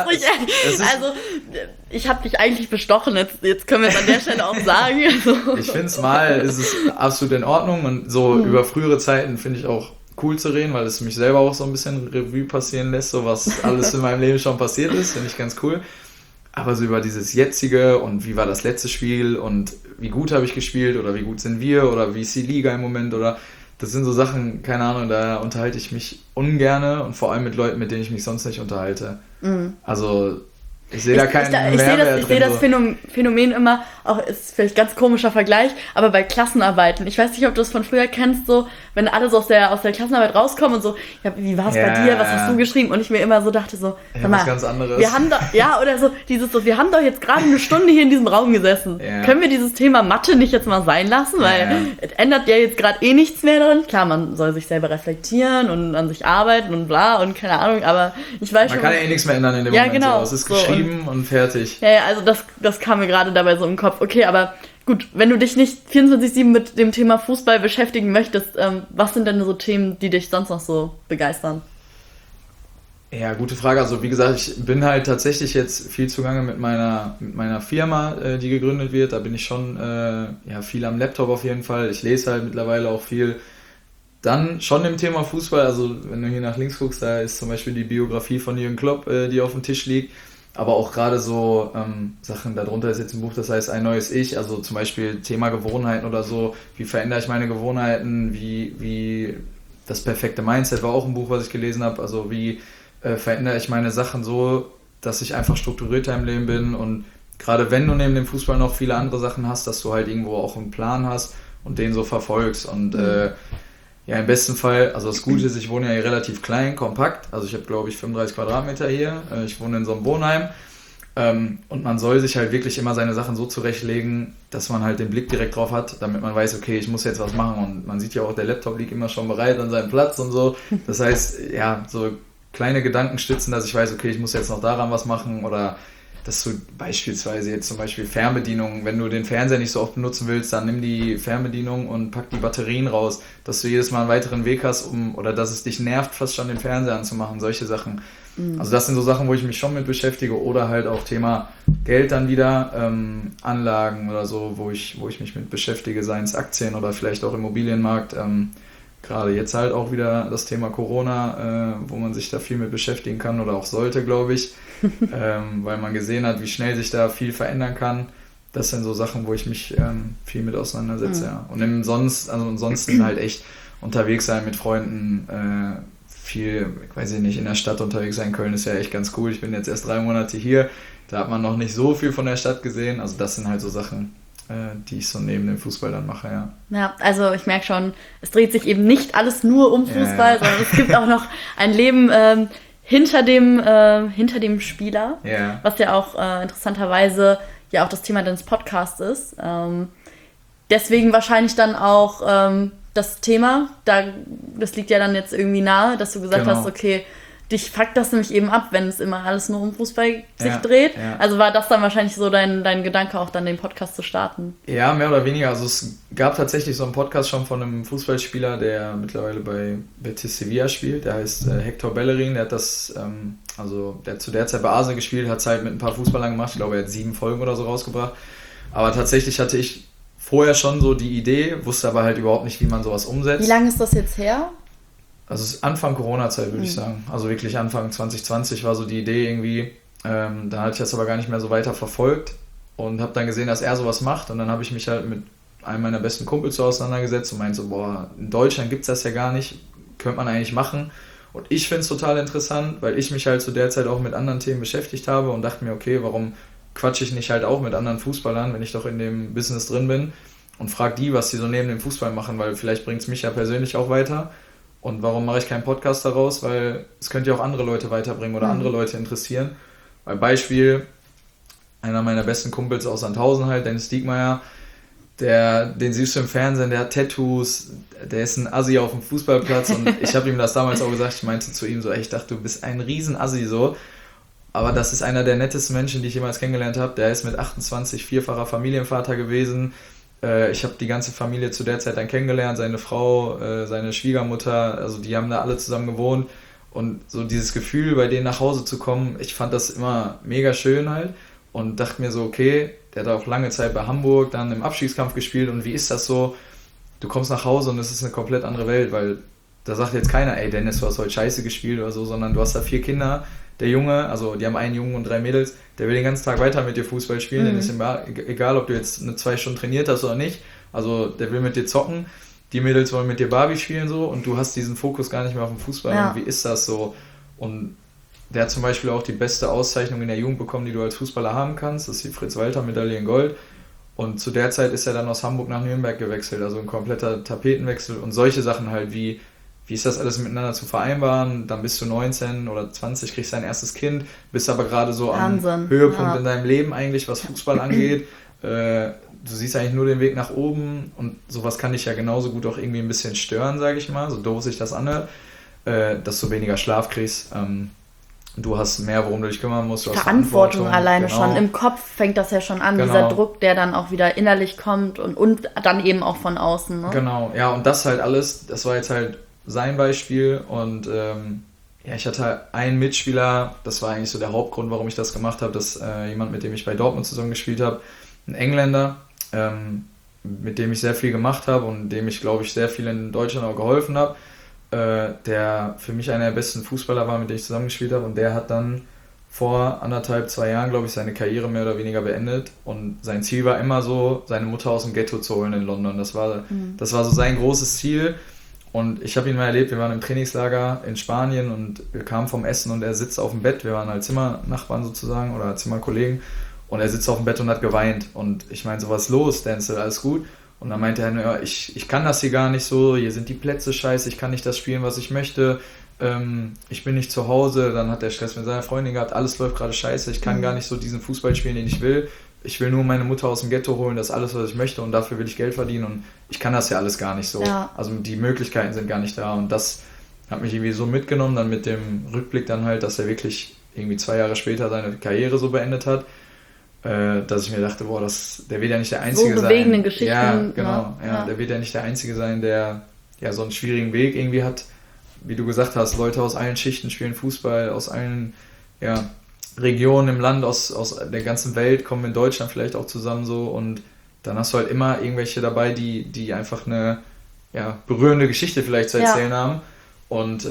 Ich habe dich eigentlich bestochen, jetzt können wir es an der Stelle auch sagen. Also. Ich finde es ist es absolut in Ordnung und so über frühere Zeiten finde ich auch cool zu reden, weil es mich selber auch so ein bisschen Revue passieren lässt, so was alles in meinem Leben schon passiert ist, finde ich ganz cool. aber so über dieses Jetzige und wie war das letzte Spiel und wie gut habe ich gespielt oder wie gut sind wir oder wie ist die Liga im Moment oder das sind so Sachen, keine Ahnung, da unterhalte ich mich ungerne und vor allem mit Leuten, mit denen ich mich sonst nicht unterhalte. Also ich sehe da keinen Mehrwert Ich sehe das Phänomen immer, auch ist vielleicht ein ganz komischer Vergleich, aber bei Klassenarbeiten. Ich weiß nicht, ob du das von früher kennst, so, wenn alle so aus der Klassenarbeit rauskommen und so, ja, wie war es bei dir, was hast du geschrieben? Und ich mir immer so dachte so, sag mal, was ganz anderes. Wir haben doch, oder so, wir haben doch jetzt gerade eine Stunde hier in diesem Raum gesessen. Können wir dieses Thema Mathe nicht jetzt mal sein lassen? Weil es ändert ja jetzt gerade eh nichts mehr drin. Klar, man soll sich selber reflektieren und an sich arbeiten und bla und keine Ahnung, aber ich weiß schon. Man kann ja eh nichts mehr ändern in dem Moment. Genau. So. Es ist geschrieben und fertig. Ja, also das kam mir gerade dabei so im Kopf. Okay, aber gut, wenn du dich nicht 24/7 mit dem Thema Fußball beschäftigen möchtest, was sind denn so Themen, die dich sonst noch so begeistern? Ja, gute Frage. Also wie gesagt, ich bin halt tatsächlich jetzt viel zugange mit meiner Firma, die gegründet wird. Da bin ich schon viel am Laptop auf jeden Fall. Ich lese halt mittlerweile auch viel. Dann schon im Thema Fußball, also wenn du hier nach links guckst, da ist zum Beispiel die Biografie von Jürgen Klopp, die auf dem Tisch liegt. Aber auch gerade so Sachen, darunter ist jetzt ein Buch, das heißt Ein neues Ich, also zum Beispiel Thema Gewohnheiten oder so, wie verändere ich meine Gewohnheiten, wie das perfekte Mindset war auch ein Buch, was ich gelesen habe, also wie verändere ich meine Sachen so, dass ich einfach strukturierter im Leben bin und gerade wenn du neben dem Fußball noch viele andere Sachen hast, dass du halt irgendwo auch einen Plan hast und den so verfolgst und im besten Fall, also das Gute ist, ich wohne ja hier relativ klein, kompakt, also ich habe glaube ich 35 Quadratmeter hier, ich wohne in so einem Wohnheim und man soll sich halt wirklich immer seine Sachen so zurechtlegen, dass man halt den Blick direkt drauf hat, damit man weiß, okay, ich muss jetzt was machen und man sieht ja auch, der Laptop liegt immer schon bereit an seinem Platz und so, das heißt, ja, so kleine Gedankenstützen, dass ich weiß, okay, ich muss jetzt noch daran was machen oder dass du beispielsweise jetzt zum Beispiel Fernbedienung, wenn du den Fernseher nicht so oft benutzen willst, dann nimm die Fernbedienung und pack die Batterien raus, dass du jedes Mal einen weiteren Weg hast, oder dass es dich nervt, fast schon den Fernseher anzumachen, solche Sachen. Also das sind so Sachen, wo ich mich schon mit beschäftige oder halt auch Thema Geld dann wieder, Anlagen oder so, wo ich mich mit beschäftige, seien es Aktien oder vielleicht auch Immobilienmarkt, gerade jetzt halt auch wieder das Thema Corona, wo man sich da viel mit beschäftigen kann oder auch sollte, glaube ich, weil man gesehen hat, wie schnell sich da viel verändern kann. Das sind so Sachen, wo ich mich viel mit auseinandersetze. Ja. Und ansonsten halt echt unterwegs sein mit Freunden, viel, ich weiß nicht, in der Stadt unterwegs sein. Köln ist ja echt ganz cool. Ich bin jetzt erst 3 Monate hier, da hat man noch nicht so viel von der Stadt gesehen. Also das sind halt so Sachen, die ich so neben dem Fußball dann mache, ja. Ja, also ich merke schon, es dreht sich eben nicht alles nur um Fußball, sondern es gibt auch noch ein Leben hinter dem Spieler, was ja auch interessanterweise ja auch das Thema deines Podcasts ist. Deswegen wahrscheinlich dann auch das Thema, das liegt ja dann jetzt irgendwie nahe, dass du gesagt hast, okay, dich fuckt das nämlich eben ab, wenn es immer alles nur um Fußball sich dreht. Ja. Also war das dann wahrscheinlich so dein Gedanke, auch dann den Podcast zu starten? Ja, mehr oder weniger. Also es gab tatsächlich so einen Podcast schon von einem Fußballspieler, der mittlerweile bei Betis Sevilla spielt. Der heißt Hector Bellerin. Der hat das, der hat zu der Zeit bei Arsenal gespielt, hat es halt mit ein paar Fußballern gemacht. Ich glaube, er hat 7 Folgen oder so rausgebracht. Aber tatsächlich hatte ich vorher schon so die Idee, wusste aber halt überhaupt nicht, wie man sowas umsetzt. Wie lange ist das jetzt her? Also es ist Anfang Corona-Zeit, würde ich sagen. Also wirklich Anfang 2020 war so die Idee irgendwie. Da hatte ich das aber gar nicht mehr so weiter verfolgt und habe dann gesehen, dass er sowas macht. Und dann habe ich mich halt mit einem meiner besten Kumpels so auseinandergesetzt und meinte so, boah, in Deutschland gibt es das ja gar nicht. Könnte man eigentlich machen. Und ich finde es total interessant, weil ich mich halt zu der Zeit auch mit anderen Themen beschäftigt habe und dachte mir, okay, warum quatsche ich nicht halt auch mit anderen Fußballern, wenn ich doch in dem Business drin bin und frage die, was die so neben dem Fußball machen, weil vielleicht bringt es mich ja persönlich auch weiter. Und warum mache ich keinen Podcast daraus? Weil es könnte ja auch andere Leute weiterbringen oder andere Leute interessieren. Weil Beispiel, einer meiner besten Kumpels aus Sandhausen halt, Dennis Diekmeyer, den siehst du im Fernsehen, der hat Tattoos, der ist ein Assi auf dem Fußballplatz und ich habe ihm das damals auch gesagt, ich meinte zu ihm so, ey, ich dachte, du bist ein riesen Assi so, aber das ist einer der nettesten Menschen, die ich jemals kennengelernt habe. Der ist mit 28 vierfacher Familienvater gewesen. Ich habe die ganze Familie zu der Zeit dann kennengelernt, seine Frau, seine Schwiegermutter, also die haben da alle zusammen gewohnt und so dieses Gefühl, bei denen nach Hause zu kommen, ich fand das immer mega schön halt und dachte mir so, okay, der hat auch lange Zeit bei Hamburg dann im Abstiegskampf gespielt und wie ist das so, du kommst nach Hause und es ist eine komplett andere Welt, weil da sagt jetzt keiner, ey Dennis, du hast heute scheiße gespielt oder so, sondern du hast da 4 Kinder. Der Junge, also die haben einen Jungen und 3 Mädels, der will den ganzen Tag weiter mit dir Fußball spielen. Dem ist egal, ob du jetzt 2 Stunden trainiert hast oder nicht. Also der will mit dir zocken. Die Mädels wollen mit dir Barbie spielen so und du hast diesen Fokus gar nicht mehr auf den Fußball. Ja. Und wie ist das so? Und der hat zum Beispiel auch die beste Auszeichnung in der Jugend bekommen, die du als Fußballer haben kannst. Das ist die Fritz-Walter-Medaille in Gold. Und zu der Zeit ist er dann aus Hamburg nach Nürnberg gewechselt. Also ein kompletter Tapetenwechsel und solche Sachen halt wie ist das alles miteinander zu vereinbaren? Dann bist du 19 oder 20, kriegst dein erstes Kind, bist aber gerade so am Höhepunkt in deinem Leben eigentlich, was Fußball angeht. Du siehst eigentlich nur den Weg nach oben und sowas kann dich ja genauso gut auch irgendwie ein bisschen stören, sage ich mal, so doof sich das anhört, dass du weniger Schlaf kriegst. Du hast mehr, worum du dich kümmern musst. Du Verantwortung hast alleine schon. Im Kopf fängt das ja schon an, dieser Druck, der dann auch wieder innerlich kommt und dann eben auch von außen. Ne? Genau, ja, und das halt alles, das war jetzt halt sein Beispiel und ich hatte einen Mitspieler, das war eigentlich so der Hauptgrund, warum ich das gemacht habe, dass jemand, mit dem ich bei Dortmund zusammen gespielt habe, ein Engländer, mit dem ich sehr viel gemacht habe und dem ich, glaube ich, sehr viel in Deutschland auch geholfen habe, der für mich einer der besten Fußballer war, mit dem ich zusammengespielt habe und der hat dann vor 2 Jahren, glaube ich, seine Karriere mehr oder weniger beendet und sein Ziel war immer so, seine Mutter aus dem Ghetto zu holen in London. Das war so sein großes Ziel. Und ich habe ihn mal erlebt, wir waren im Trainingslager in Spanien und wir kamen vom Essen und er sitzt auf dem Bett, wir waren halt Zimmernachbarn sozusagen oder Zimmerkollegen und er sitzt auf dem Bett und hat geweint und ich meine, so was ist los, Denzel, alles gut? Und dann meinte er, ja, ich kann das hier gar nicht so, hier sind die Plätze scheiße, ich kann nicht das spielen, was ich möchte, ich bin nicht zu Hause, dann hat er Stress mit seiner Freundin gehabt, alles läuft gerade scheiße, ich kann gar nicht so diesen Fußball spielen, den ich will. Ich will nur meine Mutter aus dem Ghetto holen, das ist alles, was ich möchte und dafür will ich Geld verdienen und ich kann das ja alles gar nicht so. Ja. Also die Möglichkeiten sind gar nicht da und das hat mich irgendwie so mitgenommen, dann mit dem Rückblick dann halt, dass er wirklich irgendwie 2 Jahre später seine Karriere so beendet hat, dass ich mir dachte, boah, der wird ja nicht der Einzige sein. So bewegende Geschichten. Ja, genau. Ne? Ja, der wird ja nicht der Einzige sein, der ja so einen schwierigen Weg irgendwie hat. Wie du gesagt hast, Leute aus allen Schichten spielen Fußball, aus allen, ja, Regionen im Land, aus der ganzen Welt kommen in Deutschland vielleicht auch zusammen so und dann hast du halt immer irgendwelche dabei, die einfach eine berührende Geschichte vielleicht zu erzählen haben und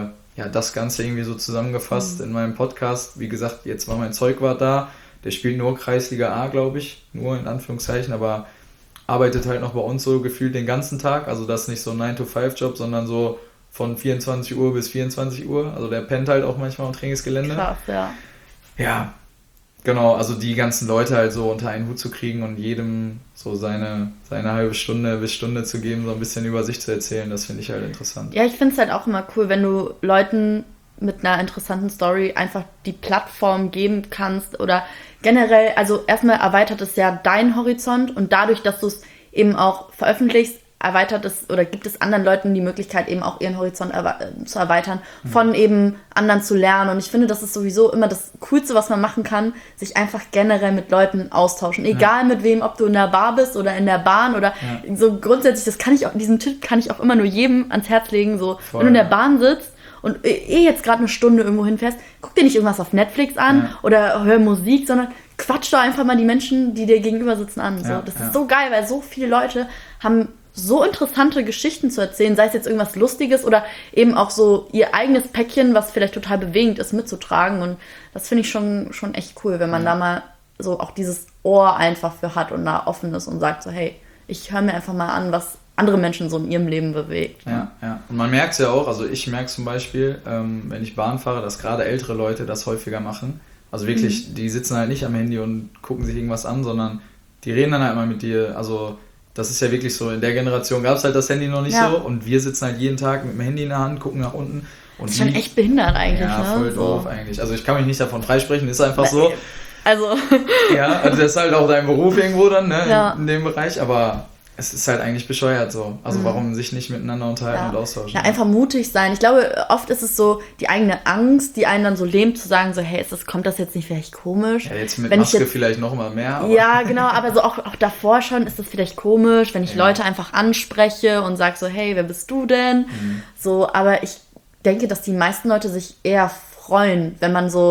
das Ganze irgendwie so zusammengefasst in meinem Podcast. Wie gesagt, jetzt war mein Zeugwart da, der spielt nur Kreisliga A, glaube ich, nur in Anführungszeichen, aber arbeitet halt noch bei uns so gefühlt den ganzen Tag, also das ist nicht so ein 9-to-5-Job, sondern so von 24 Uhr bis 24 Uhr, also der pennt halt auch manchmal am Trainingsgelände. Krass, ja. Ja, genau, also die ganzen Leute halt so unter einen Hut zu kriegen und jedem so seine halbe Stunde bis Stunde zu geben, so ein bisschen über sich zu erzählen, das finde ich halt interessant. Ja, ich finde es halt auch immer cool, wenn du Leuten mit einer interessanten Story einfach die Plattform geben kannst oder generell, also erstmal erweitert es ja deinen Horizont und dadurch, dass du es eben auch veröffentlichst, erweitert es oder gibt es anderen Leuten die Möglichkeit, eben auch ihren Horizont zu erweitern, von eben anderen zu lernen. Und ich finde, das ist sowieso immer das Coolste, was man machen kann, sich einfach generell mit Leuten austauschen. Egal mit wem, ob du in der Bar bist oder in der Bahn oder so grundsätzlich, diesen Tipp kann ich auch immer nur jedem ans Herz legen. So, wenn du in der Bahn sitzt und jetzt gerade eine Stunde irgendwo hinfährst, guck dir nicht irgendwas auf Netflix an oder hör Musik, sondern quatsch doch einfach mal die Menschen, die dir gegenüber sitzen, an. So, das ist so geil, weil so viele Leute haben so interessante Geschichten zu erzählen, sei es jetzt irgendwas Lustiges oder eben auch so ihr eigenes Päckchen, was vielleicht total bewegend ist, mitzutragen. Und das finde ich schon echt cool, wenn man da mal so auch dieses Ohr einfach für hat und da offen ist und sagt so, hey, ich höre mir einfach mal an, was andere Menschen so in ihrem Leben bewegt. Ja. Und man merkt es ja auch, also ich merke zum Beispiel, wenn ich Bahn fahre, dass gerade ältere Leute das häufiger machen. Also wirklich, die sitzen halt nicht am Handy und gucken sich irgendwas an, sondern die reden dann halt mal mit dir, also das ist ja wirklich so, in der Generation gab es halt das Handy noch nicht so und wir sitzen halt jeden Tag mit dem Handy in der Hand, gucken nach unten. Und das ist schon echt behindert eigentlich. Ja, voll doof eigentlich. Also ich kann mich nicht davon freisprechen, ist einfach so. Also. Ja, also das ist halt auch dein Beruf irgendwo dann, ne, in dem Bereich, aber es ist halt eigentlich bescheuert so. Also warum sich nicht miteinander unterhalten und austauschen? Ja, einfach mutig sein. Ich glaube, oft ist es so die eigene Angst, die einen dann so lähmt, zu sagen so, hey, kommt das jetzt nicht vielleicht komisch? Ja, jetzt mit Maske vielleicht noch mal mehr. Aber ja, genau, aber so auch davor schon ist das vielleicht komisch, wenn ich Leute einfach anspreche und sage so, hey, wer bist du denn? So, aber ich denke, dass die meisten Leute sich eher freuen, wenn man so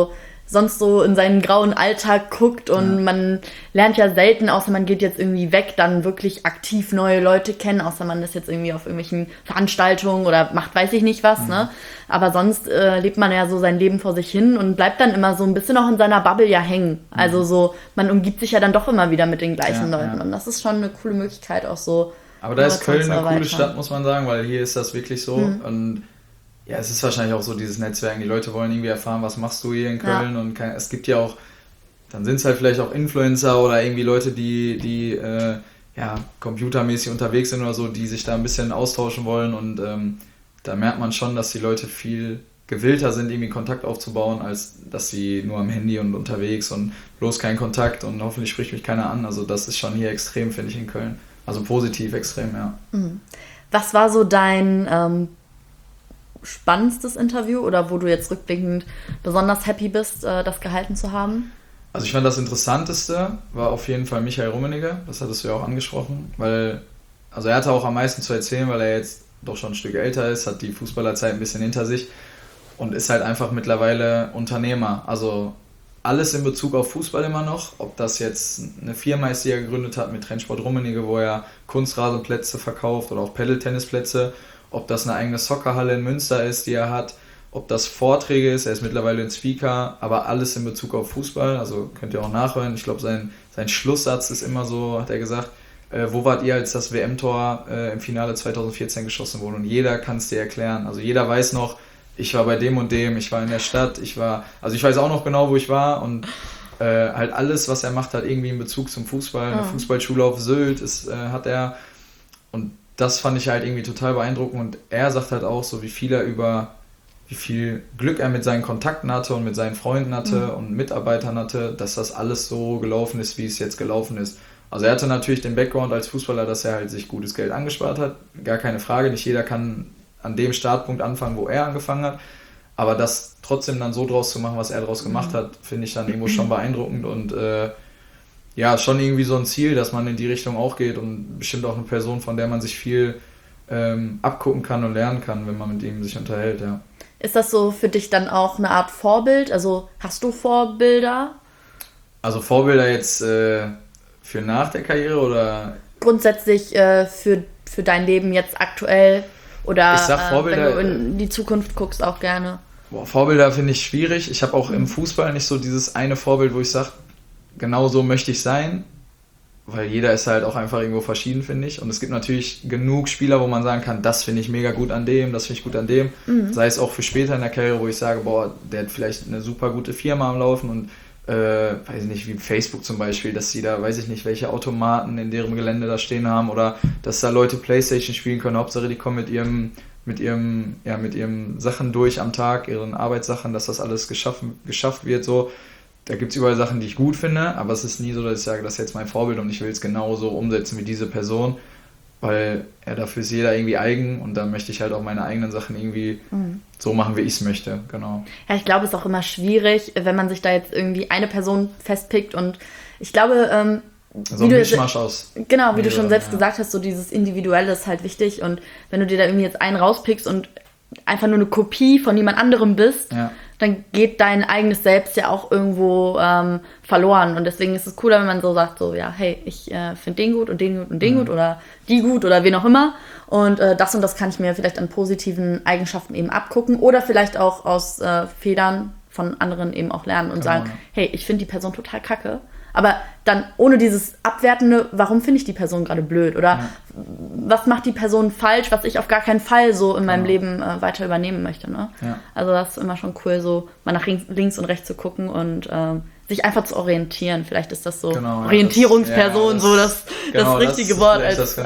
sonst so in seinen grauen Alltag guckt und man lernt ja selten, außer man geht jetzt irgendwie weg, dann wirklich aktiv neue Leute kennen, außer man ist jetzt irgendwie auf irgendwelchen Veranstaltungen oder macht weiß ich nicht was, ne? Aber sonst lebt man ja so sein Leben vor sich hin und bleibt dann immer so ein bisschen auch in seiner Bubble ja hängen. Also so, man umgibt sich ja dann doch immer wieder mit den gleichen Leuten und das ist schon eine coole Möglichkeit auch so. Aber da ist Köln eine coole Stadt, muss man sagen, weil hier ist das wirklich so und ja, es ist wahrscheinlich auch so dieses Netzwerk. Die Leute wollen irgendwie erfahren, was machst du hier in Köln und es gibt ja auch, dann sind es halt vielleicht auch Influencer oder irgendwie Leute, die computermäßig unterwegs sind oder so, die sich da ein bisschen austauschen wollen und da merkt man schon, dass die Leute viel gewillter sind, irgendwie Kontakt aufzubauen, als dass sie nur am Handy und unterwegs und bloß kein Kontakt und hoffentlich spricht mich keiner an. Also das ist schon hier extrem, finde ich, in Köln. Also positiv extrem, ja. Was war so dein spannendstes Interview oder wo du jetzt rückblickend besonders happy bist, das gehalten zu haben? Also ich fand das Interessanteste war auf jeden Fall Michael Rummenigge, das hattest du ja auch angesprochen, weil also er hatte auch am meisten zu erzählen, weil er jetzt doch schon ein Stück älter ist, hat die Fußballerzeit ein bisschen hinter sich und ist halt einfach mittlerweile Unternehmer. Also alles in Bezug auf Fußball immer noch, ob das jetzt eine Firma ist, die er gegründet hat mit Trennsport Rummenigge, wo er Kunstrasenplätze verkauft oder auch Paddle-Tennisplätze, ob das eine eigene Soccerhalle in Münster ist, die er hat, ob das Vorträge ist, er ist mittlerweile ein Speaker, aber alles in Bezug auf Fußball, also könnt ihr auch nachhören. Ich glaube, sein Schlusssatz ist immer so, hat er gesagt, wo wart ihr, als das WM-Tor im Finale 2014 geschossen wurde? Und jeder kann es dir erklären. Also jeder weiß noch, ich war bei dem und dem, ich war in der Stadt, ich weiß auch noch genau, wo ich war und halt alles, was er macht, hat irgendwie einen Bezug zum Fußball. Eine Fußballschule auf Sylt hat er und das fand ich halt irgendwie total beeindruckend und er sagt halt auch so, wie viel Glück er mit seinen Kontakten hatte und mit seinen Freunden hatte und Mitarbeitern hatte, dass das alles so gelaufen ist, wie es jetzt gelaufen ist. Also er hatte natürlich den Background als Fußballer, dass er halt sich gutes Geld angespart hat, gar keine Frage, nicht jeder kann an dem Startpunkt anfangen, wo er angefangen hat, aber das trotzdem dann so draus zu machen, was er draus gemacht hat, finde ich dann irgendwo schon beeindruckend und schon irgendwie so ein Ziel, dass man in die Richtung auch geht und bestimmt auch eine Person, von der man sich viel abgucken kann und lernen kann, wenn man mit ihm sich unterhält, ja. Ist das so für dich dann auch eine Art Vorbild? Also hast du Vorbilder? Also Vorbilder jetzt für nach der Karriere oder? Grundsätzlich für dein Leben jetzt aktuell oder ich sag Vorbilder, wenn du in die Zukunft guckst, auch gerne. Vorbilder finde ich schwierig. Ich habe auch im Fußball nicht so dieses eine Vorbild, wo ich sage, genau so möchte ich sein, weil jeder ist halt auch einfach irgendwo verschieden, finde ich. Und es gibt natürlich genug Spieler, wo man sagen kann, das finde ich mega gut an dem, das finde ich gut an dem. Sei es auch für später in der Karriere, wo ich sage, boah, der hat vielleicht eine super gute Firma am Laufen und weiß ich nicht, wie Facebook zum Beispiel, dass sie da, weiß ich nicht, welche Automaten in deren Gelände da stehen haben oder dass da Leute Playstation spielen können. Hauptsache, die kommen mit ihren Sachen durch am Tag, ihren Arbeitssachen, dass das alles geschafft wird, so. Da gibt es überall Sachen, die ich gut finde, aber es ist nie so, dass ich sage, das ist jetzt mein Vorbild und ich will es genauso umsetzen wie diese Person, weil dafür ist jeder irgendwie eigen und dann möchte ich halt auch meine eigenen Sachen irgendwie so machen, wie ich es möchte, genau. Ja, ich glaube, es ist auch immer schwierig, wenn man sich da jetzt irgendwie eine Person festpickt und ich glaube, so ein Mischmasch aus. Genau, wie du schon selbst gesagt hast, so dieses Individuelle ist halt wichtig und wenn du dir da irgendwie jetzt einen rauspickst und einfach nur eine Kopie von jemand anderem bist, dann geht dein eigenes Selbst ja auch irgendwo verloren. Und deswegen ist es cooler, wenn man so sagt, so, ja, hey, ich finde den gut und den gut und den gut oder die gut oder wen auch immer. Und das kann ich mir vielleicht an positiven Eigenschaften eben abgucken oder vielleicht auch aus Fehlern von anderen eben auch lernen und sagen, hey, ich finde die Person total kacke. Aber dann ohne dieses Abwertende, warum finde ich die Person gerade blöd? Oder was macht die Person falsch, was ich auf gar keinen Fall so in meinem Leben weiter übernehmen möchte. Ne? Ja. Also das ist immer schon cool, so mal nach links und rechts zu gucken und sich einfach zu orientieren. Vielleicht ist das so Orientierungsperson, das richtige Wort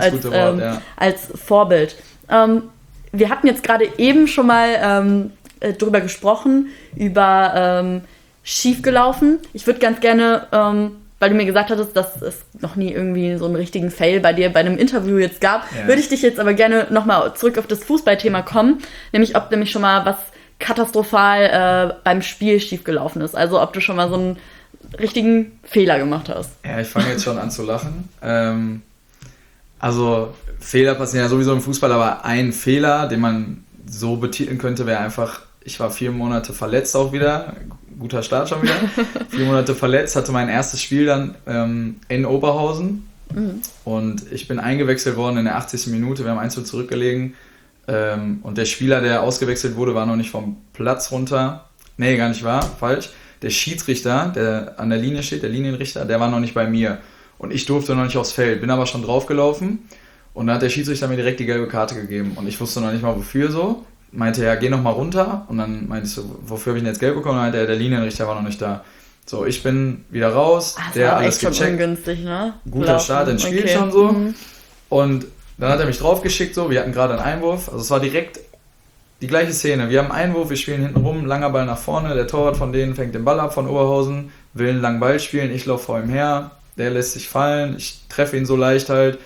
als Vorbild. Wir hatten jetzt gerade eben schon mal drüber gesprochen, über schiefgelaufen. Ich würde ganz gerne, weil du mir gesagt hattest, dass es noch nie irgendwie so einen richtigen Fail bei dir bei einem Interview jetzt gab, würde ich dich jetzt aber gerne nochmal zurück auf das Fußballthema kommen, nämlich ob nämlich schon mal was katastrophal beim Spiel schiefgelaufen ist. Also ob du schon mal so einen richtigen Fehler gemacht hast. Ja, ich fange jetzt schon an zu lachen. Also Fehler passieren ja sowieso im Fußball, aber ein Fehler, den man so betiteln könnte, wäre einfach, ich war 4 Monate verletzt auch wieder. guter Start schon wieder. 4 Monate verletzt, hatte mein erstes Spiel dann in Oberhausen. Und ich bin eingewechselt worden in der 80. Minute, wir haben 1-0 zurückgelegen. Und der Spieler, der ausgewechselt wurde, war noch nicht vom Platz runter. Nee, gar nicht wahr, falsch. Der Schiedsrichter, der an der Linie steht, der Linienrichter, der war noch nicht bei mir. Und ich durfte noch nicht aufs Feld, bin aber schon draufgelaufen. Und dann hat der Schiedsrichter mir direkt die gelbe Karte gegeben. Und ich wusste noch nicht mal, wofür so. Meinte, ja, geh noch mal runter. Und dann meinte ich so, wofür habe ich denn jetzt gelb bekommen? Und dann meinte der Linienrichter war noch nicht da. So, ich bin wieder raus, der war alles echt schon gecheckt. Ungünstig, ne? Guter Start ins Spiel schon so. Und dann hat er mich draufgeschickt, so, wir hatten gerade einen Einwurf. Also es war direkt die gleiche Szene. Wir haben einen Einwurf, wir spielen hinten rum, langer Ball nach vorne. Der Torwart von denen fängt den Ball ab von Oberhausen, will einen langen Ball spielen. Ich laufe vor ihm her, der lässt sich fallen. Ich treffe ihn so leicht halt.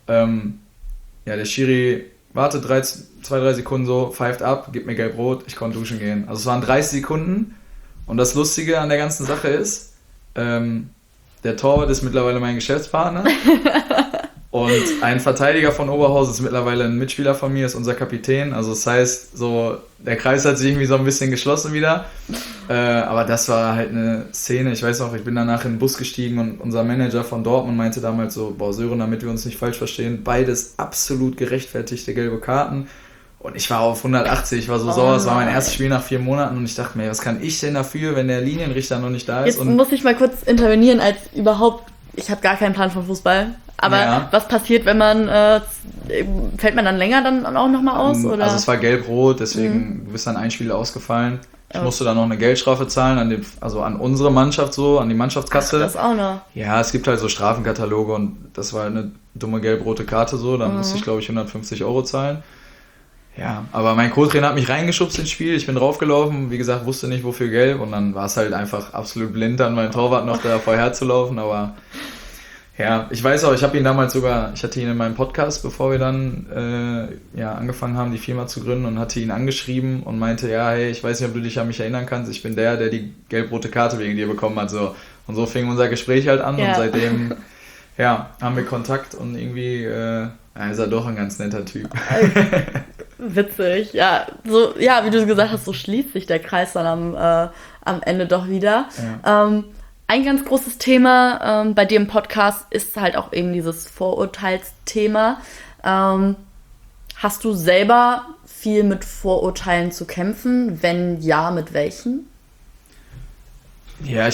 Ja, der Schiri wartet 2-3 Sekunden so, pfeift ab, gibt mir gelb-rot, ich konnte duschen gehen. Also es waren 30 Sekunden und das Lustige an der ganzen Sache ist, der Torwart ist mittlerweile mein Geschäftspartner und ein Verteidiger von Oberhausen ist mittlerweile ein Mitspieler von mir, ist unser Kapitän. Also das heißt, so der Kreis hat sich irgendwie so ein bisschen geschlossen wieder. Aber das war halt eine Szene, ich weiß noch, ich bin danach in den Bus gestiegen und unser Manager von Dortmund meinte damals so, boah Sören, damit wir uns nicht falsch verstehen, beides absolut gerechtfertigte gelbe Karten. Und ich war auf 180, ich war so sauer, es war mein erstes Spiel nach 4 Monaten und ich dachte mir, was kann ich denn dafür, wenn der Linienrichter noch nicht da ist? Jetzt muss ich mal kurz intervenieren, als überhaupt, ich habe gar keinen Plan von Fußball, aber was passiert, wenn man, fällt man dann länger dann auch nochmal aus? Oder? Also es war gelb-rot, deswegen bist dann ein Spiel ausgefallen. Ich musste dann noch eine Geldstrafe zahlen, an unsere Mannschaft so, an die Mannschaftskasse. Ach, das auch noch? Ja, es gibt halt so Strafenkataloge und das war eine dumme gelb-rote Karte so, dann musste ich glaube ich 150 € zahlen. Ja, aber mein Co-Trainer hat mich reingeschubst ins Spiel, ich bin draufgelaufen, wie gesagt, wusste nicht wofür gelb und dann war es halt einfach absolut blind, dann mein Torwart noch da vorher zu laufen, aber ja, ich weiß auch, ich hatte ihn in meinem Podcast, bevor wir dann angefangen haben, die Firma zu gründen und hatte ihn angeschrieben und meinte, ja, hey, ich weiß nicht, ob du dich an mich erinnern kannst, ich bin der die gelb-rote Karte wegen dir bekommen hat, so. Und so fing unser Gespräch halt an und seitdem, haben wir Kontakt und irgendwie, ist er doch ein ganz netter Typ. Witzig, ja, so, ja, wie du gesagt hast, so schließt sich der Kreis dann am Ende doch wieder. Ja. Ein ganz großes Thema bei dir im Podcast ist halt auch eben dieses Vorurteilsthema. Hast du selber viel mit Vorurteilen zu kämpfen? Wenn ja, mit welchen? Ja,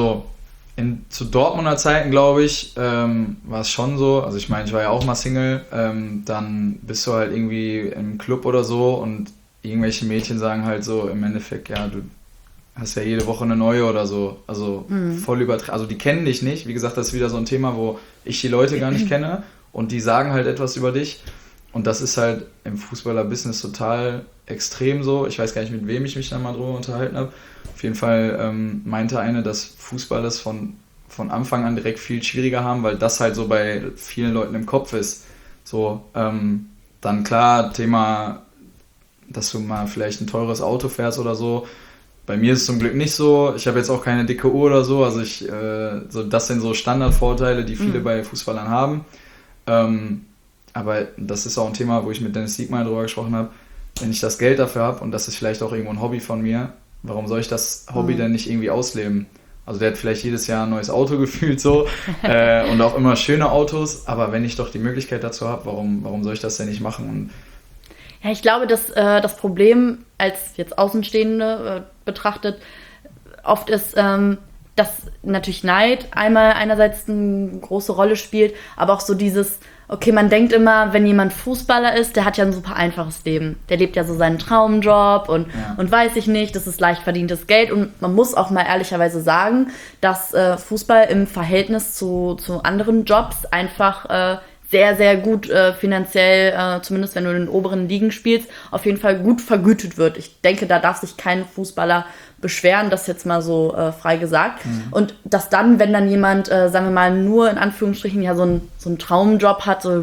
zu Dortmunder Zeiten, glaube ich, war es schon so. Also ich meine, ich war ja auch mal Single. Dann bist du halt irgendwie im Club oder so und irgendwelche Mädchen sagen halt so im Endeffekt, ja, du hast ja jede Woche eine neue oder so. Also voll übertrieben. Also die kennen dich nicht. Wie gesagt, das ist wieder so ein Thema, wo ich die Leute gar nicht kenne und die sagen halt etwas über dich. Und das ist halt im Fußballer-Business total extrem so. Ich weiß gar nicht, mit wem ich mich dann mal drüber unterhalten habe. Auf jeden Fall meinte eine, dass Fußball das von Anfang an direkt viel schwieriger haben, weil das halt so bei vielen Leuten im Kopf ist. So, dann klar, Thema, dass du mal vielleicht ein teures Auto fährst oder so. Bei mir ist es zum Glück nicht so. Ich habe jetzt auch keine dicke Uhr oder so. Also das sind so Standardvorteile, die viele bei Fußballern haben. Aber das ist auch ein Thema, wo ich mit Dennis Siegmeier drüber gesprochen habe. Wenn ich das Geld dafür habe und das ist vielleicht auch irgendwo ein Hobby von mir, warum soll ich das Hobby denn nicht irgendwie ausleben? Also der hat vielleicht jedes Jahr ein neues Auto gefühlt so und auch immer schöne Autos, aber wenn ich doch die Möglichkeit dazu habe, warum soll ich das denn nicht machen? Und ja, ich glaube, dass das Problem als jetzt Außenstehende betrachtet oft ist, dass natürlich Neid einerseits eine große Rolle spielt, aber auch so dieses, okay, man denkt immer, wenn jemand Fußballer ist, der hat ja ein super einfaches Leben. Der lebt ja so seinen Traumjob und weiß ich nicht, das ist leicht verdientes Geld. Und man muss auch mal ehrlicherweise sagen, dass Fußball im Verhältnis zu anderen Jobs einfach sehr, sehr gut finanziell, zumindest wenn du in den oberen Ligen spielst, auf jeden Fall gut vergütet wird. Ich denke, da darf sich kein Fußballer beschweren, das jetzt mal so frei gesagt. Und dass dann, wenn dann jemand, sagen wir mal, nur in Anführungsstrichen ja so einen Traumjob hat, so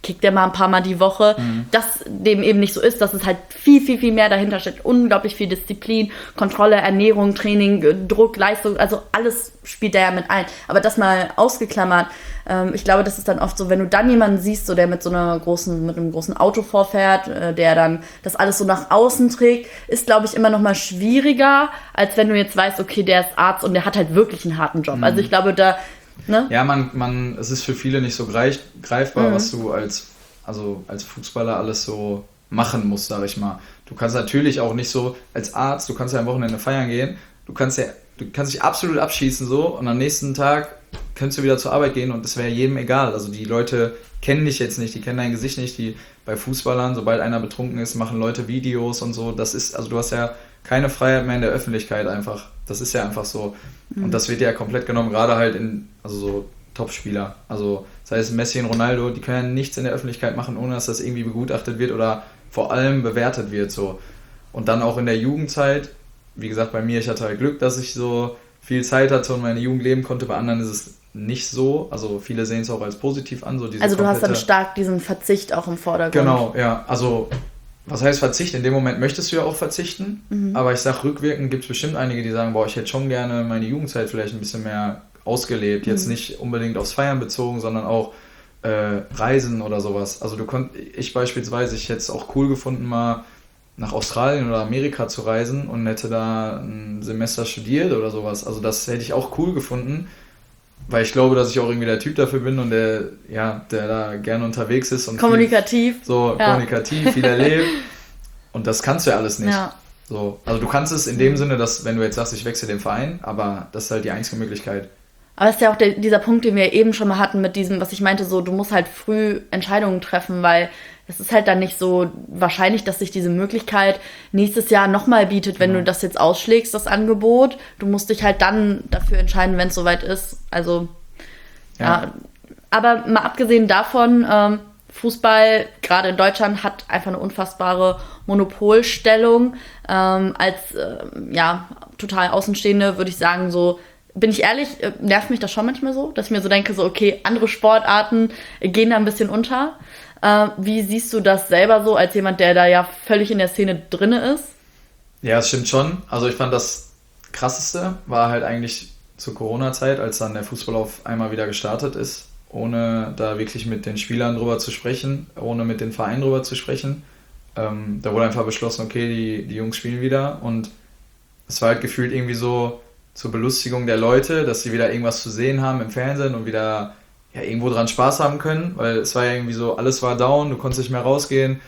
kickt der mal ein paar Mal die Woche, dass dem eben nicht so ist, dass es halt viel, viel, viel mehr dahinter steht. Unglaublich viel Disziplin, Kontrolle, Ernährung, Training, Druck, Leistung, also alles spielt da ja mit ein. Aber das mal ausgeklammert, ich glaube, das ist dann oft so, wenn du dann jemanden siehst, so der mit einem großen Auto vorfährt, der dann das alles so nach außen trägt, ist, glaube ich, immer noch mal schwieriger, als wenn du jetzt weißt, okay, der ist Arzt und der hat halt wirklich einen harten Job. Also ich glaube, da, ne? Ja, es ist für viele nicht so greifbar, was du als Fußballer alles so machen musst, sag ich mal. Du kannst natürlich auch nicht so als Arzt, du kannst ja am Wochenende feiern gehen, du kannst dich absolut abschießen so und am nächsten Tag könntest du wieder zur Arbeit gehen und es wäre jedem egal. Also die Leute kennen dich jetzt nicht, die kennen dein Gesicht nicht, die bei Fußballern, sobald einer betrunken ist, machen Leute Videos und so. Das ist, also du hast ja keine Freiheit mehr in der Öffentlichkeit einfach. Das ist ja einfach so. Und das wird ja komplett genommen, gerade halt also so Topspieler. Also sei es Messi und Ronaldo, die können ja nichts in der Öffentlichkeit machen, ohne dass das irgendwie begutachtet wird oder vor allem bewertet wird so. Und dann auch in der Jugendzeit, wie gesagt, bei mir, ich hatte halt Glück, dass ich so viel Zeit hatte und meine Jugend leben konnte. Bei anderen ist es nicht so. Also viele sehen es auch als positiv an. So also du hast dann stark diesen Verzicht auch im Vordergrund. Genau, ja. Also was heißt Verzicht? In dem Moment möchtest du ja auch verzichten. Aber ich sag, rückwirkend gibt es bestimmt einige, die sagen, boah, ich hätte schon gerne meine Jugendzeit vielleicht ein bisschen mehr ausgelebt. Jetzt nicht unbedingt aufs Feiern bezogen, sondern auch Reisen oder sowas. Also ich beispielsweise, ich hätte es auch cool gefunden, mal nach Australien oder Amerika zu reisen und hätte da ein Semester studiert oder sowas. Also das hätte ich auch cool gefunden, weil ich glaube, dass ich auch irgendwie der Typ dafür bin und der da gerne unterwegs ist und kommunikativ. Kommunikativ, viel erlebt. Und das kannst du ja alles nicht. Ja. So, also du kannst es in dem Sinne, dass wenn du jetzt sagst, ich wechsle den Verein, aber das ist halt die einzige Möglichkeit. Aber es ist ja auch dieser Punkt, den wir eben schon mal hatten mit diesem, was ich meinte, so du musst halt früh Entscheidungen treffen, weil es ist halt dann nicht so wahrscheinlich, dass sich diese Möglichkeit nächstes Jahr nochmal bietet, wenn du das jetzt ausschlägst, das Angebot. Du musst dich halt dann dafür entscheiden, wenn es soweit ist. Also, ja. Aber mal abgesehen davon, Fußball, gerade in Deutschland, hat einfach eine unfassbare Monopolstellung. Als total Außenstehende würde ich sagen, so, bin ich ehrlich, nervt mich das schon manchmal so, dass ich mir so denke, so okay, andere Sportarten gehen da ein bisschen unter. Wie siehst du das selber so, als jemand, der da ja völlig in der Szene drin ist? Ja, es stimmt schon. Also ich fand das Krasseste war halt eigentlich zur Corona-Zeit, als dann der Fußball auf einmal wieder gestartet ist, ohne da wirklich mit den Spielern drüber zu sprechen, ohne mit den Vereinen drüber zu sprechen. Da wurde einfach beschlossen, okay, die Jungs spielen wieder und es war halt gefühlt irgendwie so zur Belustigung der Leute, dass sie wieder irgendwas zu sehen haben im Fernsehen und wieder irgendwo dran Spaß haben können, weil es war ja irgendwie so, alles war down, du konntest nicht mehr rausgehen,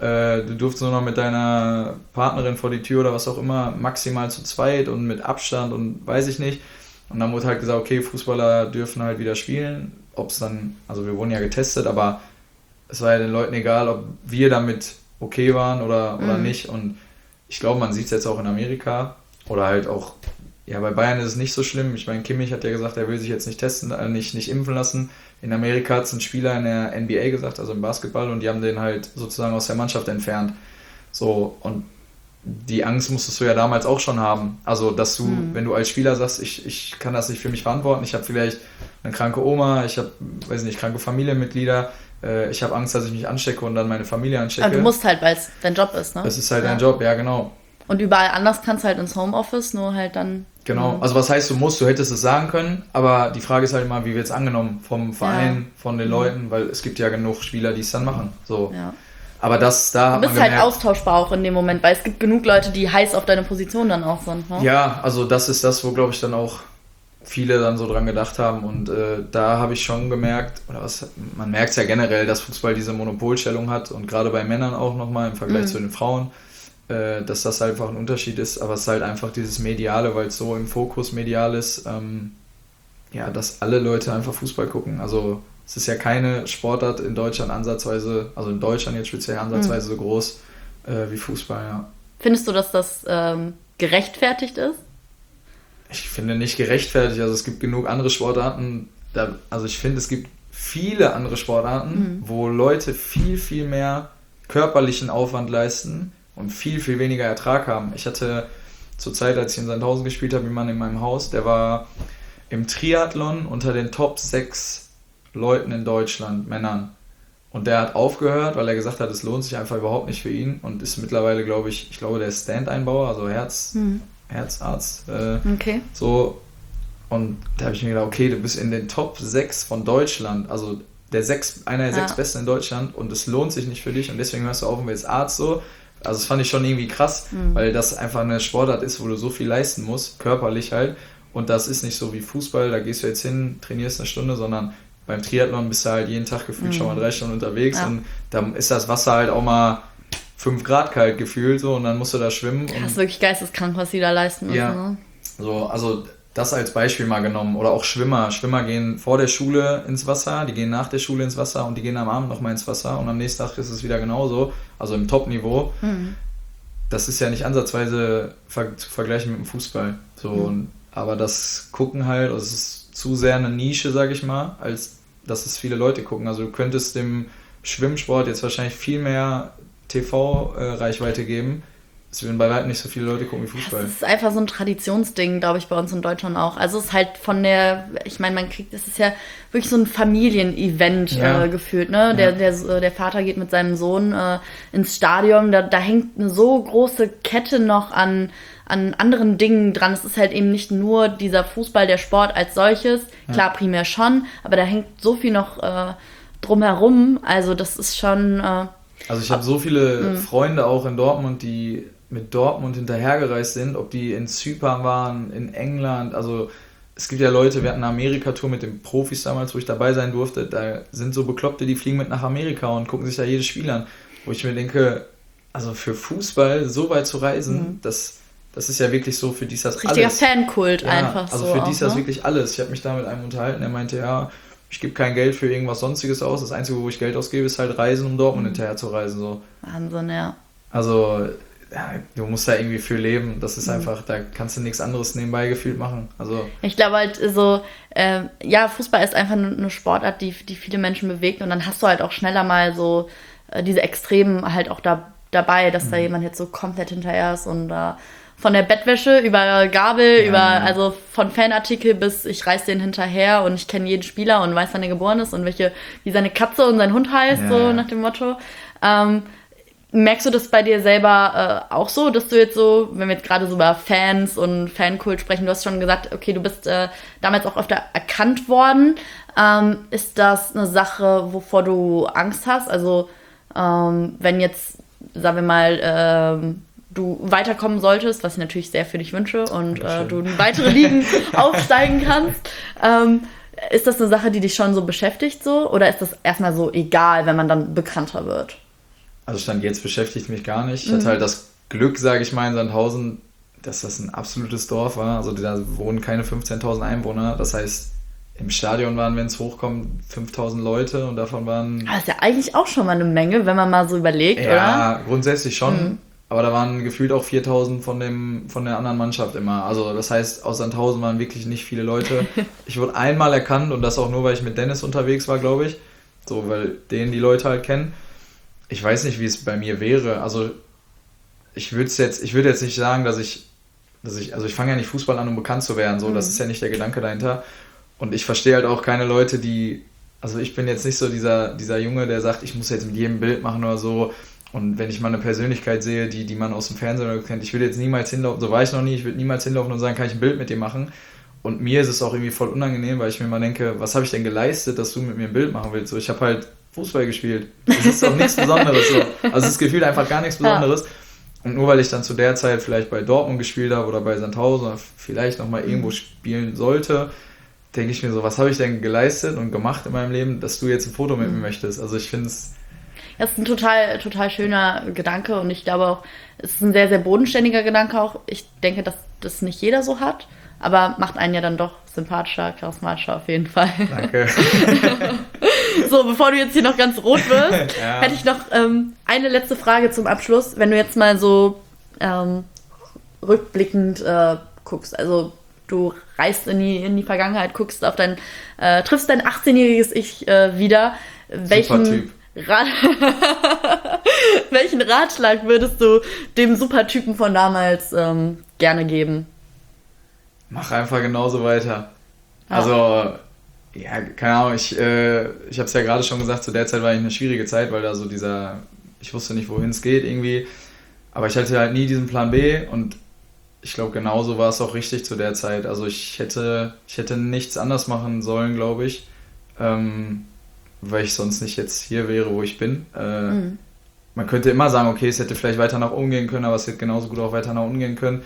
du durftest nur noch mit deiner Partnerin vor die Tür oder was auch immer, maximal zu zweit und mit Abstand und weiß ich nicht. Und dann wurde halt gesagt, okay, Fußballer dürfen halt wieder spielen, ob es dann, also wir wurden ja getestet, aber es war ja den Leuten egal, ob wir damit okay waren oder nicht. Und ich glaube, man sieht es jetzt auch in Amerika oder halt auch, ja, bei Bayern ist es nicht so schlimm. Ich meine, Kimmich hat ja gesagt, er will sich jetzt nicht testen, nicht impfen lassen. In Amerika hat es ein Spieler in der NBA gesagt, also im Basketball, und die haben den halt sozusagen aus der Mannschaft entfernt. So, und die Angst musstest du ja damals auch schon haben. Also, dass du, wenn du als Spieler sagst, ich kann das nicht für mich verantworten, ich habe vielleicht eine kranke Oma, ich habe, weiß nicht, kranke Familienmitglieder, ich habe Angst, dass ich mich anstecke und dann meine Familie anstecke. Aber du musst halt, weil es dein Job ist, ne? Das ist halt dein Job, ja, genau. Und überall anders kannst du halt ins Homeoffice, nur halt dann... Genau, also was heißt, du hättest es sagen können, aber die Frage ist halt immer, wie wird es angenommen vom Verein, von den Leuten, weil es gibt ja genug Spieler, die es dann machen. So. Ja. Aber da hat man gemerkt, du bist halt austauschbar auch in dem Moment, weil es gibt genug Leute, die heiß auf deine Position dann auch sind. Ne? Ja, also das ist das, wo, glaube ich, dann auch viele dann so dran gedacht haben, und da habe ich schon gemerkt, man merkt es ja generell, dass Fußball diese Monopolstellung hat, und gerade bei Männern auch nochmal im Vergleich zu den Frauen, dass das einfach ein Unterschied ist, aber es ist halt einfach dieses Mediale, weil es so im Fokus medial ist, dass alle Leute einfach Fußball gucken. Also es ist ja keine Sportart in Deutschland ansatzweise, also in Deutschland jetzt speziell ansatzweise so groß wie Fußball, ja. Findest du, dass das gerechtfertigt ist? Ich finde nicht gerechtfertigt, also es gibt genug andere Sportarten, also ich finde, es gibt viele andere Sportarten, wo Leute viel, viel mehr körperlichen Aufwand leisten und viel, viel weniger Ertrag haben. Ich hatte zur Zeit, als ich in Sandhausen gespielt habe, jemanden in meinem Haus, der war im Triathlon unter den Top 6 Leuten in Deutschland, Männern. Und der hat aufgehört, weil er gesagt hat, es lohnt sich einfach überhaupt nicht für ihn und ist mittlerweile, glaube ich, der ist Stand-Einbauer, also Herzarzt. Okay. So. Und da habe ich mir gedacht, okay, du bist in den Top 6 von Deutschland, also einer der 6 Besten in Deutschland und es lohnt sich nicht für dich und deswegen hörst du auf und willst Arzt so. Also das fand ich schon irgendwie krass, weil das einfach eine Sportart ist, wo du so viel leisten musst, körperlich halt. Und das ist nicht so wie Fußball, da gehst du jetzt hin, trainierst eine Stunde, sondern beim Triathlon bist du halt jeden Tag gefühlt schon mal 3 Stunden unterwegs und da ist das Wasser halt auch mal 5 Grad kalt gefühlt so und dann musst du da schwimmen. Das ist wirklich geisteskrank, was die da leisten müssen. Ja, ne? so, also das als Beispiel mal genommen. Oder auch Schwimmer. Schwimmer gehen vor der Schule ins Wasser, die gehen nach der Schule ins Wasser und die gehen am Abend nochmal ins Wasser und am nächsten Tag ist es wieder genauso, also im Top-Niveau. Das ist ja nicht ansatzweise zu vergleichen mit dem Fußball. So, aber das gucken halt, also es ist zu sehr eine Nische, sag ich mal, als dass es viele Leute gucken. Also du könntest dem Schwimmsport jetzt wahrscheinlich viel mehr TV-Reichweite geben. Es würden bei weitem nicht so viele Leute gucken wie Fußball. Das ist einfach so ein Traditionsding, glaube ich, bei uns in Deutschland auch. Also es ist halt ich meine, es ist ja wirklich so ein Familienevent gefühlt, ne? Der Vater geht mit seinem Sohn ins Stadion, da hängt eine so große Kette noch an anderen Dingen dran. Es ist halt eben nicht nur dieser Fußball, der Sport als solches, klar, primär schon, aber da hängt so viel noch drumherum. Also das ist schon... Also ich habe so viele Freunde auch in Dortmund, die mit Dortmund hinterhergereist sind, ob die in Zypern waren, in England, also es gibt ja Leute, wir hatten eine Amerika-Tour mit den Profis damals, wo ich dabei sein durfte, da sind so Bekloppte, die fliegen mit nach Amerika und gucken sich da jedes Spiel an, wo ich mir denke, also für Fußball so weit zu reisen, das ist ja wirklich so, für die ist das richtiger alles. Fankult einfach also so. für die ist das ne? wirklich alles. Ich habe mich da mit einem unterhalten, der meinte, ja, ich gebe kein Geld für irgendwas Sonstiges aus, das Einzige, wo ich Geld ausgebe, ist halt Reisen, um Dortmund hinterher zu reisen. So. Wahnsinn, ja. Also, ja, du musst da irgendwie für leben. Das ist einfach, da kannst du nichts anderes nebenbei gefühlt machen. Also, Ich glaube halt so, Fußball ist einfach eine Sportart, die viele Menschen bewegt und dann hast du halt auch schneller mal so diese Extremen halt auch dabei, dass da jemand jetzt so komplett hinterher ist und von der Bettwäsche über Gabel, also von Fanartikel bis ich reiß den hinterher und ich kenne jeden Spieler und weiß, wann er geboren ist und wie seine Katze und sein Hund heißt, so nach dem Motto. Merkst du das bei dir selber auch so, dass du jetzt so, wenn wir jetzt gerade so über Fans und Fankult sprechen, du hast schon gesagt, okay, du bist damals auch öfter erkannt worden. Ist das eine Sache, wovor du Angst hast? Also wenn jetzt, sagen wir mal, du weiterkommen solltest, was ich natürlich sehr für dich wünsche und du in weitere Ligen aufsteigen kannst, ist das eine Sache, die dich schon so beschäftigt so? Oder ist das erstmal so egal, wenn man dann bekannter wird? Also Stand jetzt beschäftigt mich gar nicht. Ich hatte halt das Glück, sage ich mal, in Sandhausen, dass das ein absolutes Dorf war. Also da wohnen keine 15.000 Einwohner. Das heißt, im Stadion waren, wenn es hochkommt, 5.000 Leute und davon waren... Das ist ja eigentlich auch schon mal eine Menge, wenn man mal so überlegt, oder? Ja, grundsätzlich schon. Aber da waren gefühlt auch 4.000 von der anderen Mannschaft immer. Also das heißt, aus Sandhausen waren wirklich nicht viele Leute. Ich wurde einmal erkannt und das auch nur, weil ich mit Dennis unterwegs war, glaube ich. So, weil den die Leute halt kennen. Ich weiß nicht, wie es bei mir wäre. Also ich würde jetzt nicht sagen, also ich fange ja nicht Fußball an, um bekannt zu werden. So, das ist ja nicht der Gedanke dahinter. Und ich verstehe halt auch keine Leute, also ich bin jetzt nicht so dieser Junge, der sagt, ich muss jetzt mit jedem Bild machen oder so. Und wenn ich mal eine Persönlichkeit sehe, die man aus dem Fernsehen kennt, ich würde jetzt niemals hinlaufen, so war ich noch nie, ich würde niemals hinlaufen und sagen, kann ich ein Bild mit dir machen? Und mir ist es auch irgendwie voll unangenehm, weil ich mir mal denke, was habe ich denn geleistet, dass du mit mir ein Bild machen willst? So, ich habe halt Fußball gespielt. Das ist doch nichts Besonderes. So. Also es ist gefühlt einfach gar nichts Besonderes. Und nur weil ich dann zu der Zeit vielleicht bei Dortmund gespielt habe oder bei Sandhausen oder vielleicht nochmal irgendwo spielen sollte, denke ich mir so, was habe ich denn geleistet und gemacht in meinem Leben, dass du jetzt ein Foto mit mir möchtest? Also ich finde es... Das ist ein total, total schöner Gedanke und ich glaube auch, es ist ein sehr, sehr bodenständiger Gedanke auch. Ich denke, dass das nicht jeder so hat, aber macht einen ja dann doch sympathischer, charismatischer auf jeden Fall. Danke. So, bevor du jetzt hier noch ganz rot wirst, hätte ich noch eine letzte Frage zum Abschluss. Wenn du jetzt mal so rückblickend guckst, also du reist in die Vergangenheit, guckst auf triffst dein 18-jähriges Ich wieder. Super Typ. Welchen Ratschlag würdest du dem Supertypen von damals gerne geben? Mach einfach genauso weiter. Also Ja, keine Ahnung, ich habe es ja gerade schon gesagt, zu der Zeit war eigentlich eine schwierige Zeit, weil da so ich wusste nicht, wohin es geht irgendwie, aber ich hatte halt nie diesen Plan B und ich glaube, genauso war es auch richtig zu der Zeit. Also ich hätte nichts anders machen sollen, glaube ich, weil ich sonst nicht jetzt hier wäre, wo ich bin. Man könnte immer sagen, okay, es hätte vielleicht weiter nach oben gehen können, aber es hätte genauso gut auch weiter nach unten gehen können.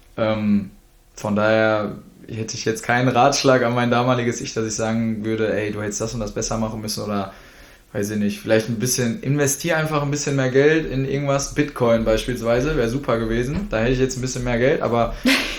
Von daher hätte ich jetzt keinen Ratschlag an mein damaliges Ich, dass ich sagen würde, ey, du hättest das und das besser machen müssen oder weiß ich nicht, vielleicht investiere einfach ein bisschen mehr Geld in irgendwas, Bitcoin beispielsweise, wäre super gewesen, da hätte ich jetzt ein bisschen mehr Geld, aber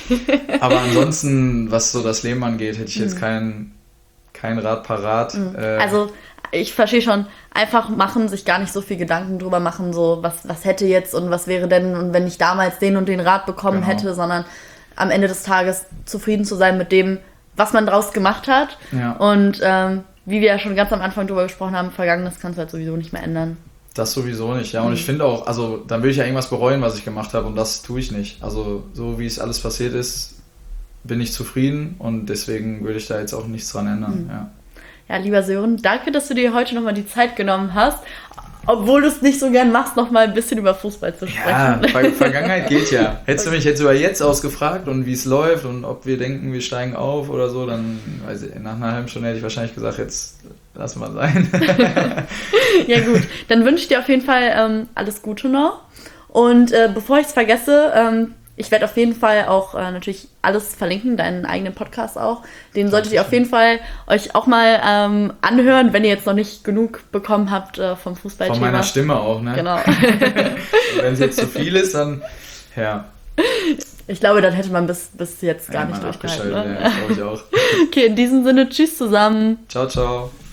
ansonsten, was so das Leben angeht, hätte ich jetzt kein Rat parat. Also ich verstehe schon, einfach machen, sich gar nicht so viel Gedanken drüber machen, so was hätte jetzt und was wäre denn und wenn ich damals den und den Rat bekommen hätte, sondern am Ende des Tages zufrieden zu sein mit dem, was man draus gemacht hat. Ja. Und wie wir ja schon ganz am Anfang drüber gesprochen haben, Vergangenes kannst du halt sowieso nicht mehr ändern. Das sowieso nicht, ja. Und ich finde auch, also dann würde ich ja irgendwas bereuen, was ich gemacht habe und das tue ich nicht. Also so wie es alles passiert ist, bin ich zufrieden und deswegen würde ich da jetzt auch nichts dran ändern. Ja. Ja, lieber Sören, danke, dass du dir heute nochmal die Zeit genommen hast, obwohl du es nicht so gern machst, nochmal ein bisschen über Fußball zu sprechen. Ja, Vergangenheit geht ja. Hättest du mich jetzt über jetzt ausgefragt und wie es läuft und ob wir denken, wir steigen auf oder so, dann weiß ich, nach einer halben Stunde hätte ich wahrscheinlich gesagt, jetzt lassen wir sein. Ja gut, dann wünsche ich dir auf jeden Fall alles Gute noch. Und bevor ich es vergesse, ich werde auf jeden Fall auch natürlich alles verlinken, deinen eigenen Podcast auch. Den solltet ihr auf jeden Fall euch auch mal anhören, wenn ihr jetzt noch nicht genug bekommen habt vom Fußballthema. Von meiner Stimme auch, ne? Genau. Wenn es jetzt zu viel ist, dann, ja. Ich glaube, dann hätte man bis jetzt gar nicht durchgehalten. Ne? Ja, glaube ich auch. Okay, in diesem Sinne, tschüss zusammen. Ciao, ciao.